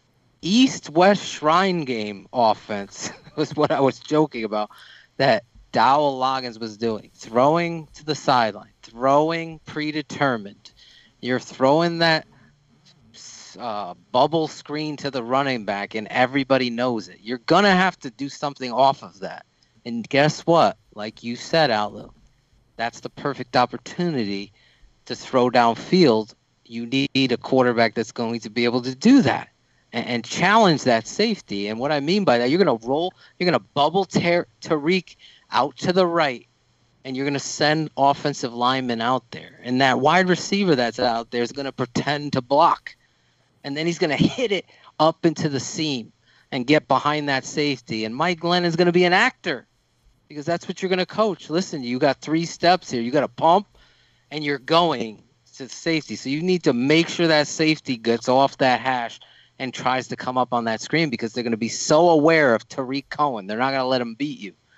East-West Shrine Game offense was what I was joking about, that Dowell Loggins was doing. Throwing to the sideline, throwing predetermined. You're throwing that Uh, bubble screen to the running back, and everybody knows it. You're going to have to do something off of that. And guess what? Like you said, Outlook, that's the perfect opportunity to throw downfield. You need a quarterback that's going to be able to do that and, and challenge that safety. And what I mean by that, you're going to roll, you're going to bubble Tar- Tariq out to the right, and you're going to send offensive linemen out there. And that wide receiver that's out there is going to pretend to block. And then he's going to hit it up into the seam and get behind that safety. And Mike Glennon's going to be an actor, because that's what you're going to coach. Listen, you got three steps here. You got to pump, and you're going to safety. So you need to make sure that safety gets off that hash and tries to come up on that screen, because they're going to be so aware of Tariq Cohen. They're not going to let him beat you.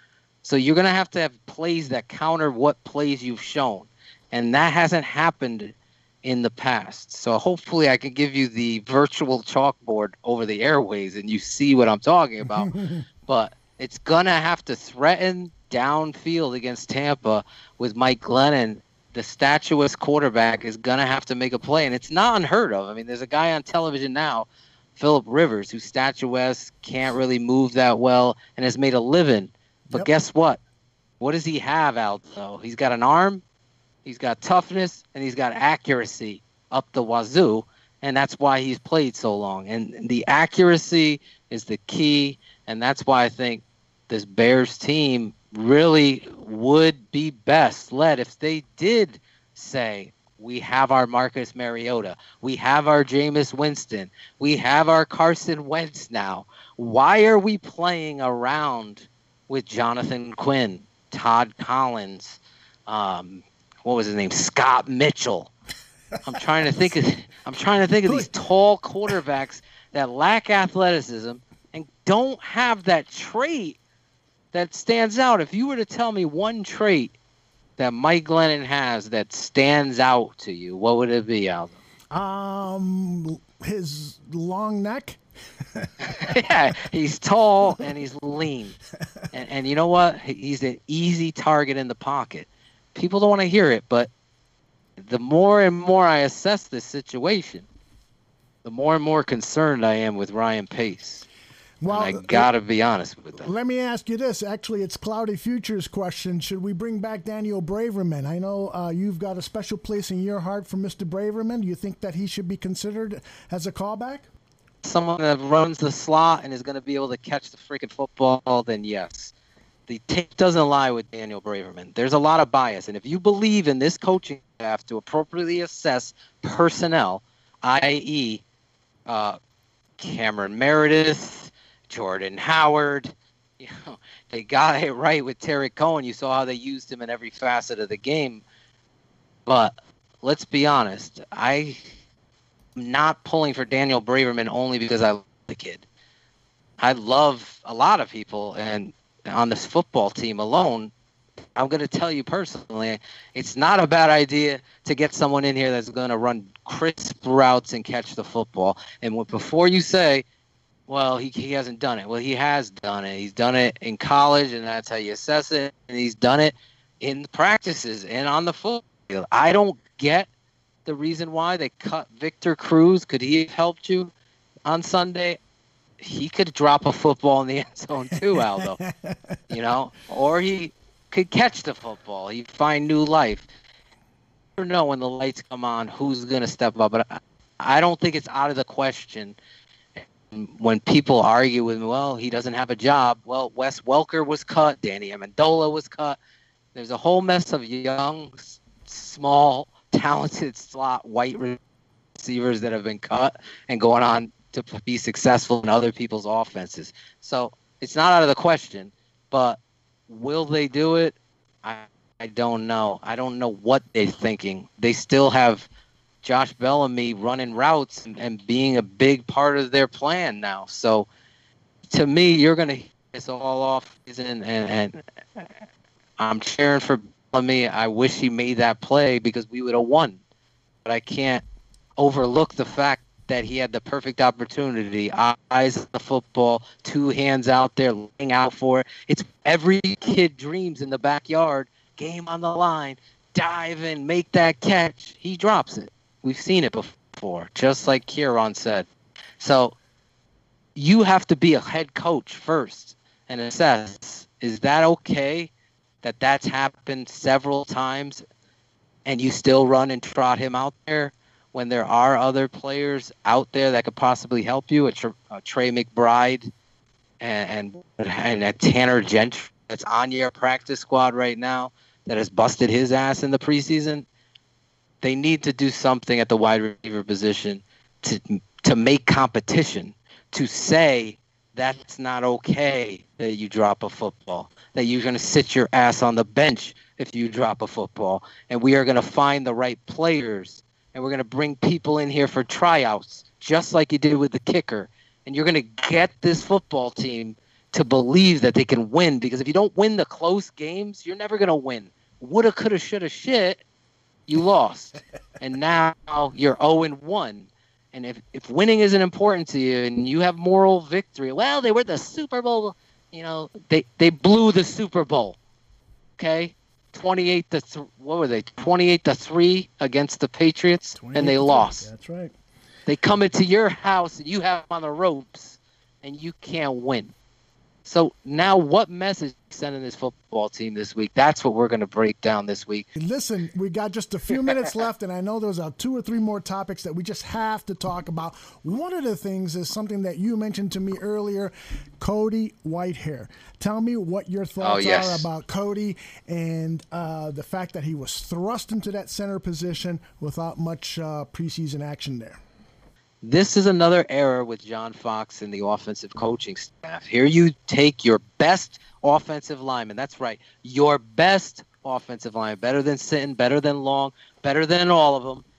So you're going to have to have plays that counter what plays you've shown. And that hasn't happened in the past. So hopefully I can give you the virtual chalkboard over the airways and you see what I'm talking about. But it's going to have to threaten downfield against Tampa with Mike Glennon. The statuesque quarterback is going to have to make a play. And it's not unheard of. I mean, there's a guy on television now, Phillip Rivers, who's statuesque, can't really move that well, and has made a living. But yep. Guess what? What does he have, Aldo? He's got an arm, he's got toughness, and he's got accuracy up the wazoo, and that's why he's played so long. And the accuracy is the key, and that's why I think this Bears team really would be best led if they did say, we have our Marcus Mariota, we have our Jameis Winston, we have our Carson Wentz now. Why are we playing around with Jonathan Quinn, Todd Collins, um, what was his name, Scott Mitchell? I'm trying to think of I'm trying to think of these tall quarterbacks that lack athleticism and don't have that trait that stands out. If you were to tell me one trait that Mike Glennon has that stands out to you, what would it be, Aldo? Um, his long neck. Yeah, he's tall and he's lean, and, and you know what? He's an easy target in the pocket. People don't want to hear it, but the more and more I assess this situation, the more and more concerned I am with Ryan Pace. Well, and I gotta be honest with that. Let me ask you this. Actually, it's Cloudy Futures question. Should we bring back Daniel Braverman? I know uh, you've got a special place in your heart for Mister Braverman. Do you think that he should be considered as a callback? Someone that runs the slot and is going to be able to catch the freaking football, then yes. The tape doesn't lie with Daniel Braverman. There's a lot of bias. And if you believe in this coaching staff to appropriately assess personnel, that is, uh, Cameron Meredith, Jordan Howard, you know, they got it right with Tarek Cohen. You saw how they used him in every facet of the game. But let's be honest. I... I'm not pulling for Daniel Braverman only because I love the kid. I love a lot of people, and on this football team alone, I'm going to tell you personally, it's not a bad idea to get someone in here that's going to run crisp routes and catch the football. And when, before you say, well, he, he hasn't done it. Well, he has done it. He's done it in college, and that's how you assess it. And he's done it in practices and on the football field. I don't get the reason why they cut Victor Cruz. Could he have helped you on Sunday? He could drop a football in the end zone too, Aldo. You know, or he could catch the football. He'd find new life. You never know when the lights come on who's going to step up. But I, I don't think it's out of the question. When people argue with me, well, he doesn't have a job. Well, Wes Welker was cut. Danny Amendola was cut. There's a whole mess of young, small, talented slot white receivers that have been cut and going on to be successful in other people's offenses. So it's not out of the question, but will they do it? I, I don't know. I don't know what they're thinking. They still have Josh Bellamy running routes and, and being a big part of their plan now. So to me, you're going to hit this all off season, and, and I'm cheering for me. I wish he made that play because we would have won. But I can't overlook the fact that he had the perfect opportunity, eyes on the football, two hands out there, laying out for it. It's every kid dreams in the backyard, game on the line, dive in, make that catch. He drops it. We've seen it before, just like Kieran said. So you have to be a head coach first and assess, is that okay that that's happened several times and you still run and trot him out there when there are other players out there that could possibly help you, a, Tra- a Trey McBride and, and, and a Tanner Gentry that's on your practice squad right now that has busted his ass in the preseason? They need to do something at the wide receiver position to to make competition, to say that's not okay that you drop a football, that you're going to sit your ass on the bench if you drop a football, and we are going to find the right players, and we're going to bring people in here for tryouts, just like you did with the kicker, and you're going to get this football team to believe that they can win, because if you don't win the close games, you're never going to win. Woulda, coulda, shoulda, shit, you lost. And now you're oh and one. And if, if winning isn't important to you and you have moral victory, well, they were the Super Bowl, you know, they, they blew the Super Bowl. Okay? twenty-eight to th- what were they? twenty-eight to three against the Patriots, and they lost. That's right. They come into your house and you have them on the ropes and you can't win. So now what message are you sending this football team this week? That's what we're going to break down this week. Listen, we got just a few minutes left, and I know there's uh, two or three more topics that we just have to talk about. One of the things is something that you mentioned to me earlier, Cody Whitehair. Tell me what your thoughts oh, yes. are about Cody and uh, the fact that he was thrust into that center position without much uh, preseason action there. This is another error with John Fox and the offensive coaching staff. Here you take your best offensive lineman. That's right. Your best offensive lineman. Better than Sitton, better than Long, better than all of them.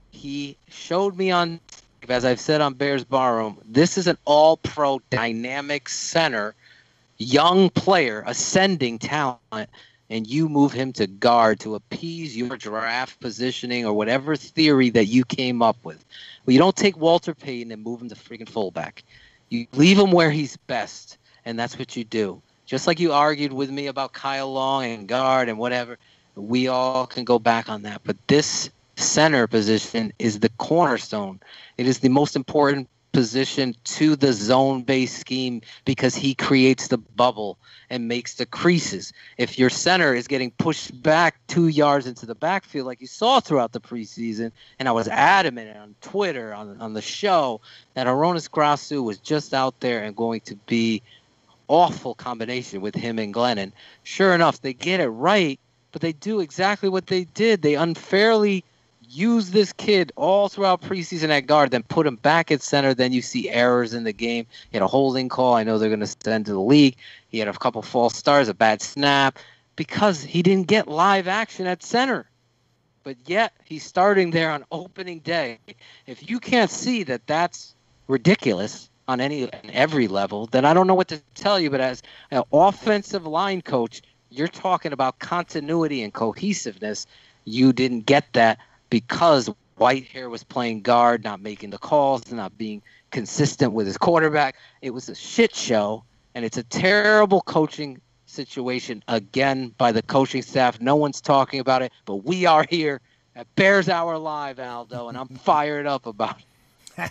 He showed me on, as I've said on Bears Barroom, this is an all-pro dynamic center, young player, ascending talent, and you move him to guard to appease your draft positioning or whatever theory that you came up with. Well, you don't take Walter Payton and move him to freaking fullback. You leave him where he's best, and that's what you do. Just like you argued with me about Kyle Long and guard and whatever, we all can go back on that. But this center position is the cornerstone. It is the most important position to the zone-based scheme because he creates the bubble and makes the creases. If your center is getting pushed back two yards into the backfield like you saw throughout the preseason, and I was adamant on Twitter, on, on the show, that Aronis Grasu was just out there and going to be awful combination with him and Glennon. Sure enough, they get it right, but they do exactly what they did. They unfairly use this kid all throughout preseason at guard, then put him back at center. Then you see errors in the game. He had a holding call. I know they're going to send to the league. He had a couple false starts, a bad snap, because he didn't get live action at center. But yet he's starting there on opening day. If you can't see that that's ridiculous on any and every level, then I don't know what to tell you. But as an offensive line coach, you're talking about continuity and cohesiveness. You didn't get that because Whitehair was playing guard, not making the calls, not being consistent with his quarterback. It was a shit show, and it's a terrible coaching situation, again, by the coaching staff. No one's talking about it, but we are here at Bears Hour Live, Aldo, and I'm fired up about it.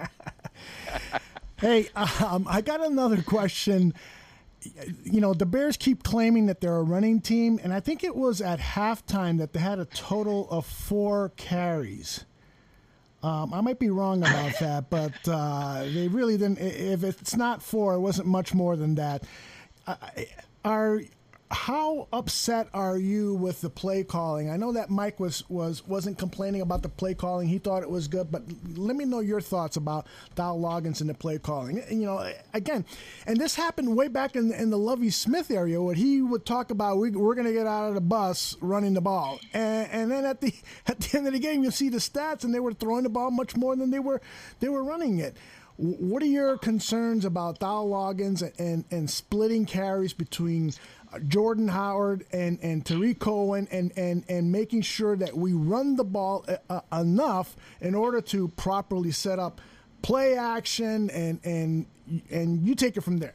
Hey, um, I got another question. You know, the Bears keep claiming that they're a running team, and I think it was at halftime that they had a total of four carries. Um, I might be wrong about that, but uh, they really didn't. If it's not four, it wasn't much more than that. Uh, are how upset are you with the play calling? I know that Mike was, was, wasn't complaining about the play calling. He thought it was good, but let me know your thoughts about Dow Loggins and the play calling. You know, again, and this happened way back in, in the Lovie Smith area where he would talk about we, we're going to get out of the bus running the ball. And, and then at the at the end of the game, you'll see the stats, and they were throwing the ball much more than they were they were running it. What are your concerns about Dow Loggins and, and, and splitting carries between Jordan Howard and, and Tariq Cohen and, and, and making sure that we run the ball uh, enough in order to properly set up play action and and and you take it from there?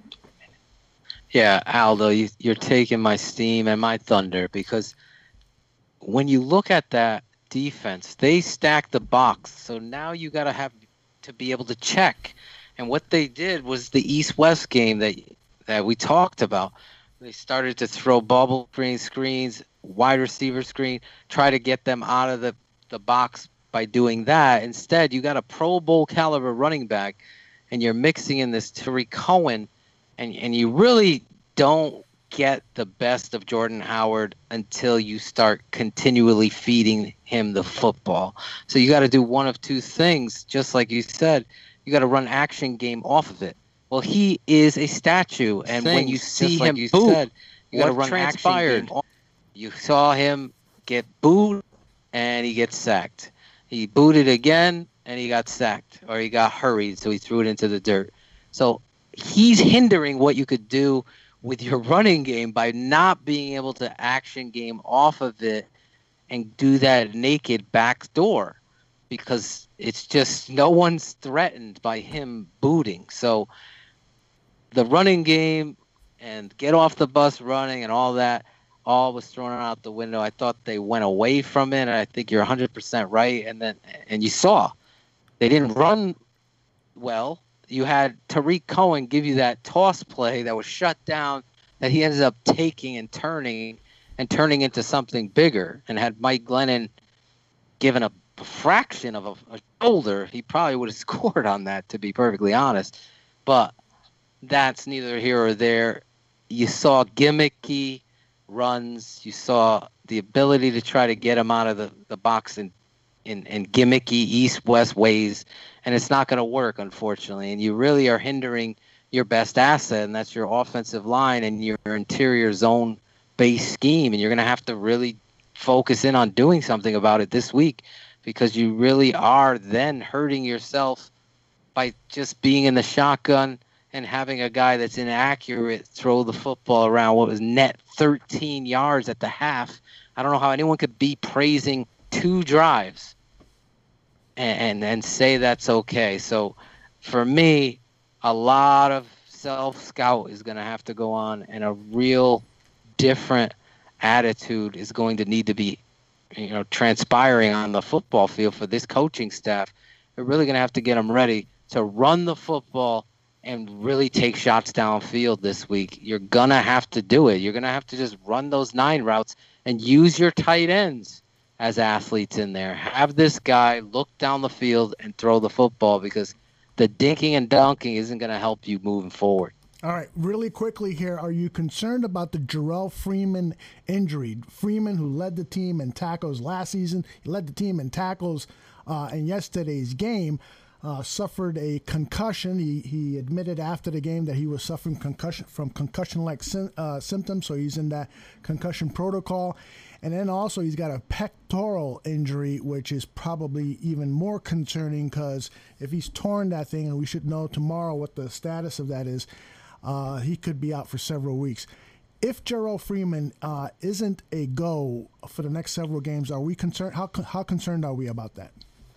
Yeah, Aldo, you, you're taking my steam and my thunder, because when you look at that defense, they stack the box. So now you got to have to be able to check. And what they did was the East-West game that that we talked about. They started to throw bubble screen screens, wide receiver screen, try to get them out of the, the box by doing that. Instead, you got a Pro Bowl caliber running back, and you're mixing in this Tariq Cohen, and, and you really don't get the best of Jordan Howard until you start continually feeding him the football. So you got to do one of two things, just like you said. You got to run action game off of it. Well, he is a statue, and Things, when you see him like boot, said, you got to run transpired. Action game. You saw him get booed, and he gets sacked. He booted again, and he got sacked, or he got hurried, so he threw it into the dirt. So he's hindering what you could do with your running game by not being able to action game off of it and do that naked back door, because it's just no one's threatened by him booting. So the running game and get off the bus running and all that all was thrown out the window. I thought they went away from it, and I think you're one hundred percent right. And then and you saw they didn't run well. You had Tariq Cohen give you that toss play that was shut down that he ended up taking and turning and turning into something bigger. And had Mike Glennon given a fraction of a, a shoulder, he probably would have scored on that, to be perfectly honest. But that's neither here or there. You saw gimmicky runs. You saw the ability to try to get him out of the, the box in, in, in gimmicky east-west ways. And it's not going to work, unfortunately. And you really are hindering your best asset, and that's your offensive line and your interior zone-based scheme. And you're going to have to really focus in on doing something about it this week, because you really are then hurting yourself by just being in the shotgun and having a guy that's inaccurate throw the football around what was net thirteen yards at the half. I don't know how anyone could be praising two drives and, and and say that's okay. So for me, a lot of self-scout is going to have to go on, and a real different attitude is going to need to be, you know, transpiring on the football field for this coaching staff. They're really going to have to get them ready to run the football and really take shots downfield this week. You're going to have to do it. You're going to have to just run those nine routes and use your tight ends as athletes in there. Have this guy look down the field and throw the football, because the dinking and dunking isn't going to help you moving forward. All right, really quickly here, are you concerned about the Jarrell Freeman injury? Freeman, who led the team in tackles last season, he led the team in tackles uh, in yesterday's game, uh, suffered a concussion. He he admitted after the game that he was suffering concussion from concussion-like sy- uh, symptoms, so he's in that concussion protocol. And then also he's got a pectoral injury, which is probably even more concerning, because if he's torn that thing, and we should know tomorrow what the status of that is, uh, he could be out for several weeks. If Jarrell Freeman uh, isn't a go for the next several games, are we concerned? How how concerned are we about that?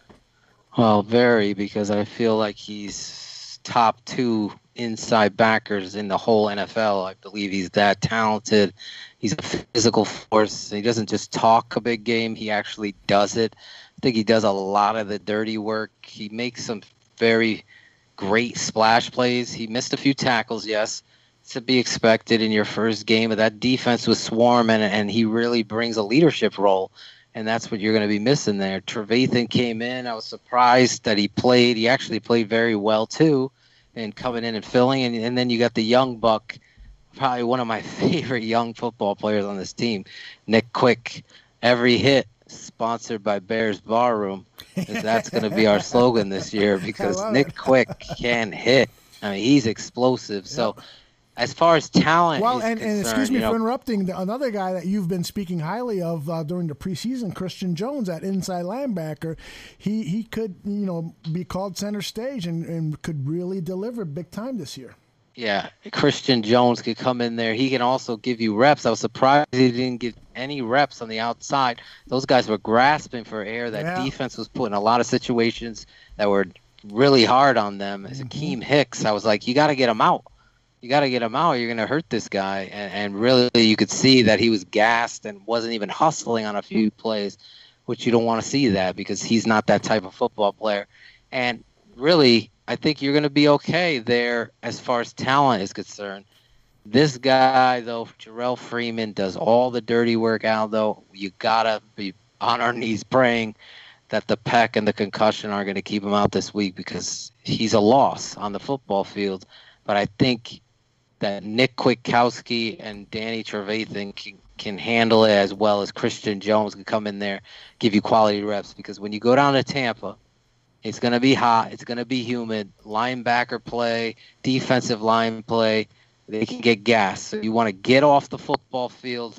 Well, very, because I feel like he's top two inside backers in the whole N F L. I believe he's that talented. He's a physical force. He doesn't just talk a big game. He actually does it. I think he does a lot of the dirty work. He makes some very great splash plays. He missed a few tackles, yes, to be expected in your first game, but that defense was swarming, and he really brings a leadership role, and that's what you're going to be missing there. Trevathan came in. I was surprised that he played. He actually played very well, too, and coming in and filling, and, and then you got the young buck, probably one of my favorite young football players on this team, Nick Quick. Every hit sponsored by Bears Barroom. That's going to be our slogan this year, because Nick it. Quick can hit. I mean, he's explosive. Yep. So as far as talent well, is and, concerned, and excuse me you know, for interrupting, the, another guy that you've been speaking highly of uh, during the preseason, Christian Jones, that inside linebacker, he, he could, you know, be called center stage and, and could really deliver big time this year. Yeah, Christian Jones could come in there. He can also give you reps. I was surprised he didn't get any reps on the outside. Those guys were grasping for air. That yeah. defense was put in a lot of situations that were really hard on them. As mm-hmm. Akeem Hicks, I was like, you got to get him out. You got to get him out. You're going to hurt this guy. And, and really, you could see that he was gassed and wasn't even hustling on a few plays, which you don't want to see that, because he's not that type of football player. And really, I think you're going to be okay there as far as talent is concerned. This guy, though, Jarrell Freeman, does all the dirty work, Aldo. You got to be on our knees praying that the pec and the concussion are going to keep him out this week, because he's a loss on the football field. But I think that Nick Kwiatkowski and Danny Trevathan can, can handle it, as well as Christian Jones can come in there, give you quality reps. Because when you go down to Tampa, it's going to be hot. It's going to be humid. Linebacker play, defensive line play, they can get gas. So you want to get off the football field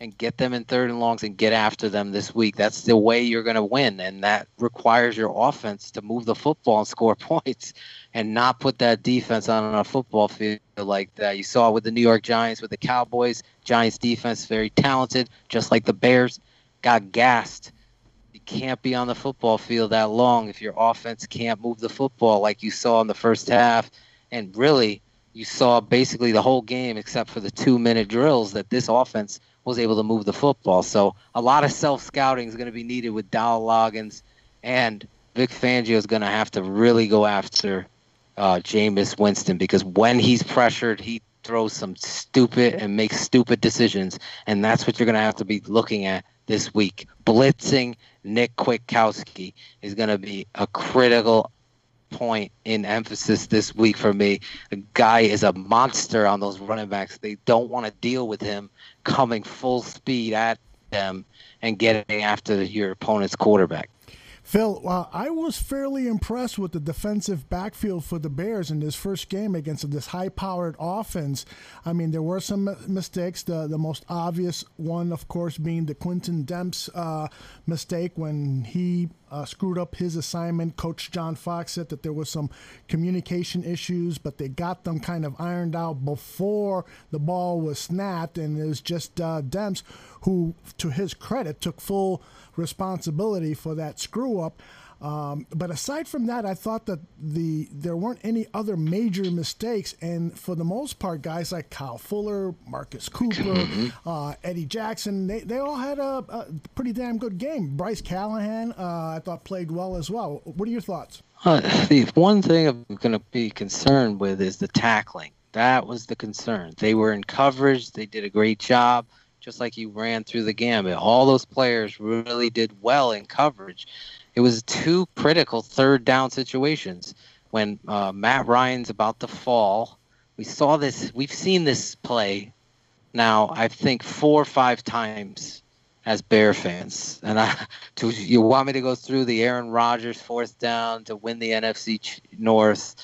and get them in third and longs and get after them this week. That's the way you're going to win, and that requires your offense to move the football and score points and not put that defense on a football field like that. You saw with the New York Giants, with the Cowboys. Giants defense, very talented, just like the Bears, got gassed. You can't be on the football field that long if your offense can't move the football like you saw in the first half. And really, you saw basically the whole game except for the two-minute drills that this offense was able to move the football. So a lot of self-scouting is going to be needed with Dowell Loggins, and Vic Fangio is going to have to really go after uh, Jameis Winston, because when he's pressured, he throws some stupid and makes stupid decisions, and that's what you're going to have to be looking at this week. Blitzing Nick Kwiatkowski is going to be a critical point in emphasis this week for me. The guy is a monster on those running backs. They don't want to deal with him coming full speed at them and getting after your opponent's quarterback. Phil, uh, I was fairly impressed with the defensive backfield for the Bears in this first game against this high-powered offense. I mean, there were some mistakes. The the most obvious one, of course, being the Quinton Demps uh, mistake when he uh, screwed up his assignment. Coach John Fox said that there was some communication issues, but they got them kind of ironed out before the ball was snapped, and it was just uh, Demps who, to his credit, took full responsibility for that screw up. Um, but aside from that, I thought that the there weren't any other major mistakes, and for the most part, guys like Kyle Fuller, Marcus Cooper, uh, Eddie Jackson, they, they all had a, a pretty damn good game. Bryce Callahan, uh, I thought, played well as well. What are your thoughts? Uh, the one thing I'm going to be concerned with is the tackling. That was the concern. They were in coverage. They did a great job. Just like you ran through the gambit. All those players really did well in coverage. It was two critical third down situations when uh, Matt Ryan's about to fall. We saw this. We've seen this play now, I think, four or five times as Bear fans. And I, to, you want me to go through the Aaron Rodgers fourth down to win the N F C North,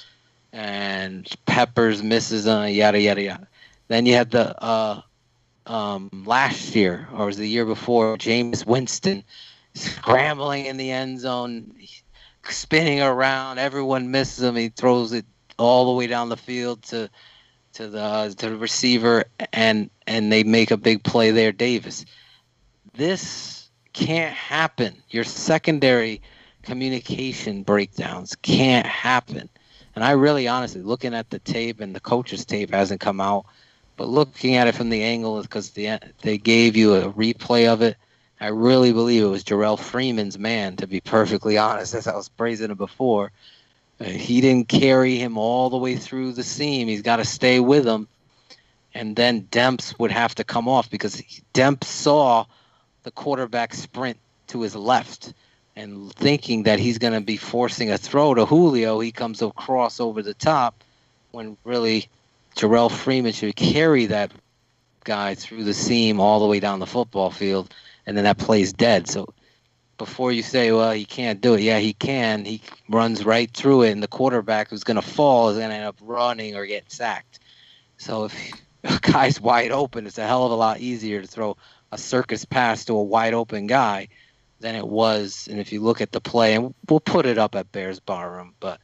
and Peppers misses on yada, yada, yada. Then you had the uh, – Um, last year, or was the year before, Jameis Winston scrambling in the end zone, spinning around. Everyone misses him. He throws it all the way down the field to to the to the receiver, and and they make a big play there. Davis, this can't happen. Your secondary communication breakdowns can't happen. And I really, honestly, looking at the tape, and the coach's tape hasn't come out. But looking at it from the angle, because the, they gave you a replay of it, I really believe it was Jarrell Freeman's man, to be perfectly honest, as I was praising him before. Uh, he didn't carry him all the way through the seam. He's got to stay with him. And then Demps would have to come off, because Demps saw the quarterback sprint to his left. And thinking that he's going to be forcing a throw to Julio, he comes across over the top, when really Jarrell Freeman should carry that guy through the seam all the way down the football field, and then that play's dead. So before you say, well, he can't do it, yeah, he can. He runs right through it, and the quarterback who's going to fall is going to end up running or get sacked. So if a guy's wide open, it's a hell of a lot easier to throw a circus pass to a wide open guy than it was. And if you look at the play, and we'll put it up at Bears Barroom, but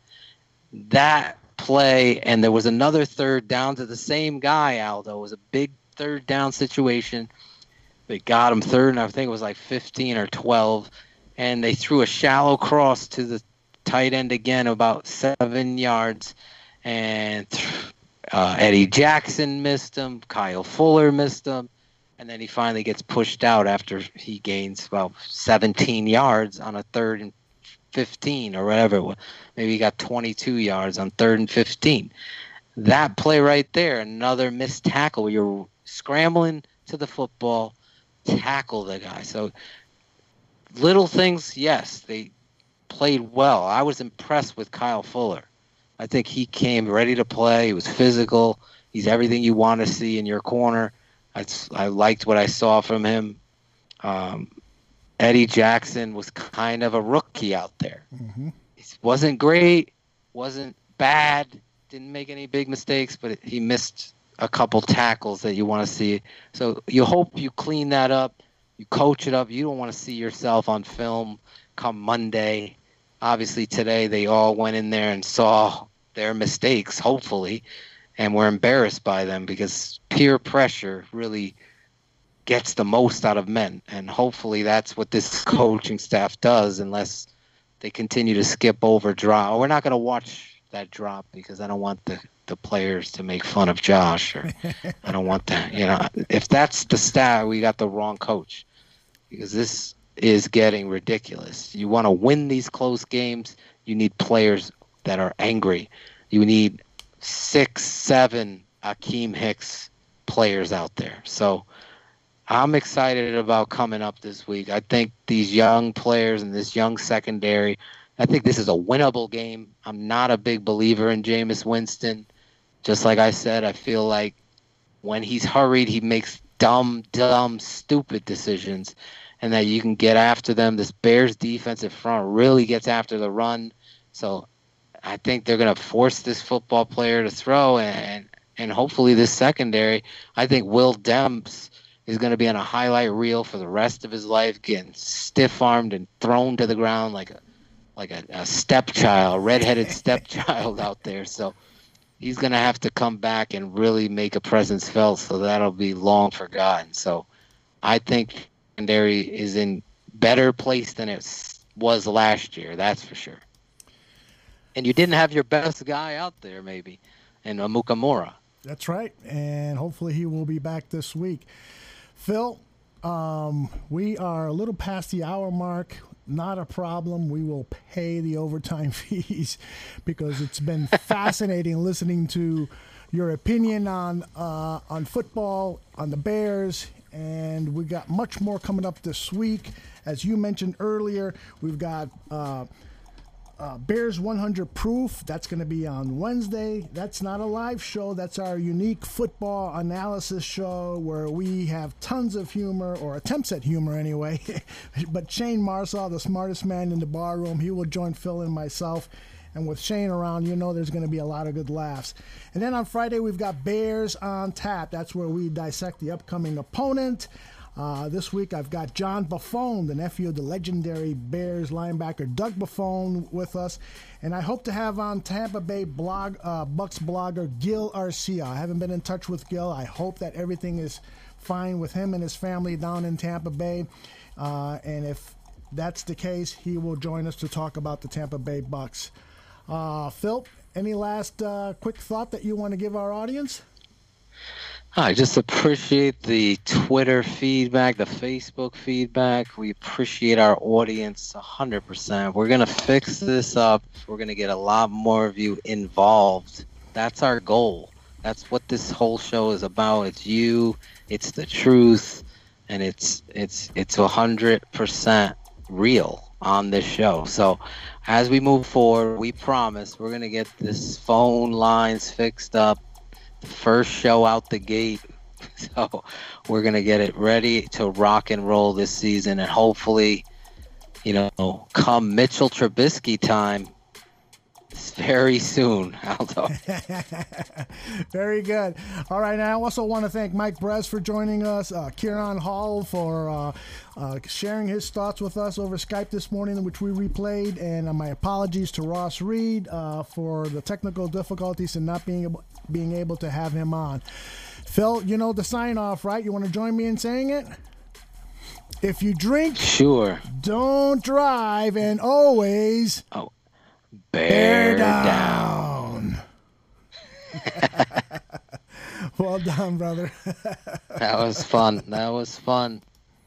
that play, and there was another third down to the same guy, Aldo. It was a big third down situation. They got him third, and I think it was like fifteen or twelve, and they threw a shallow cross to the tight end again, about seven yards, and uh, Eddie Jackson missed him, Kyle Fuller missed him, and then he finally gets pushed out after he gains about seventeen yards on a third and fifteen or whatever it was. Maybe he got twenty-two yards on third and fifteen. That play right there, another missed tackle. You're scrambling to the football, tackle the guy. So little things, yes, they played well. I was impressed with Kyle Fuller. I think he came ready to play. He was physical. He's everything you want to see in your corner. I, I liked what I saw from him. Um, Eddie Jackson was kind of a rookie out there. Mm-hmm. He wasn't great, wasn't bad, didn't make any big mistakes, but he missed a couple tackles that you want to see. So you hope you clean that up, you coach it up. You don't want to see yourself on film come Monday. Obviously today they all went in there and saw their mistakes, hopefully, and were embarrassed by them, because peer pressure really gets the most out of men. And hopefully that's what this coaching staff does, unless they continue to skip over drop. We're not going to watch that drop because I don't want the the players to make fun of Josh, or I don't want that. You know, if that's the stat, we got the wrong coach, because this is getting ridiculous. You want to win these close games, you need players that are angry. You need six, seven Akeem Hicks players out there. So I'm excited about coming up this week. I think these young players and this young secondary, I think this is a winnable game. I'm not a big believer in Jameis Winston. Just like I said, I feel like when he's hurried, he makes dumb, dumb, stupid decisions, and that you can get after them. This Bears defensive front really gets after the run. So I think they're going to force this football player to throw, and and hopefully this secondary, I think Will Demps is going to be on a highlight reel for the rest of his life, getting stiff-armed and thrown to the ground like a like a, a stepchild, redheaded stepchild out there. So he's going to have to come back and really make a presence felt, so that'll be long forgotten. So I think secondary is in better place than it was last year, that's for sure. And you didn't have your best guy out there, maybe, in Amukamura. That's right, and hopefully he will be back this week. Phil, um, we are a little past the hour mark. Not a problem. We will pay the overtime fees, because it's been fascinating listening to your opinion on uh, on football, on the Bears, and we got much more coming up this week. As you mentioned earlier, we've got uh, uh, Bears one hundred Proof. That's going to be on Wednesday. That's not a live show. That's our unique football analysis show where we have tons of humor, or attempts at humor anyway. But Shane Marsall, the smartest man in the bar room, he will join Phil and myself. And with Shane around, you know there's going to be a lot of good laughs. And then on Friday, we've got Bears on Tap. That's where we dissect the upcoming opponent. Uh, this week, I've got John Buffone, the nephew of the legendary Bears linebacker Doug Buffone, with us. And I hope to have on Tampa Bay blog, uh, Bucks blogger Gil Arcia. I haven't been in touch with Gil. I hope that everything is fine with him and his family down in Tampa Bay. Uh, and if that's the case, he will join us to talk about the Tampa Bay Bucks. Uh, Phil, any last uh, quick thought that you want to give our audience? I just appreciate the Twitter feedback, the Facebook feedback. We appreciate our audience one hundred percent. We're going to fix this up. We're going to get a lot more of you involved. That's our goal. That's what this whole show is about. It's you, it's the truth, and it's it's it's one hundred percent real on this show. So as we move forward, we promise we're going to get this phone lines fixed up. First show out the gate, so we're gonna get it ready to rock and roll this season, and hopefully, you know, come Mitchell Trubisky time very soon, Aldo. Very good. All right, now I also want to thank Mike Brez for joining us, uh, Kieran Hall for uh, uh, sharing his thoughts with us over Skype this morning, which we replayed, and uh, my apologies to Ross Reed uh, for the technical difficulties and not being able, being able to have him on. Phil, you know the sign-off, right? You want to join me in saying it? If you drink, sure. Don't drive, and always... Oh. Bear, Bear down. down. Well done, brother. That was fun. That was fun.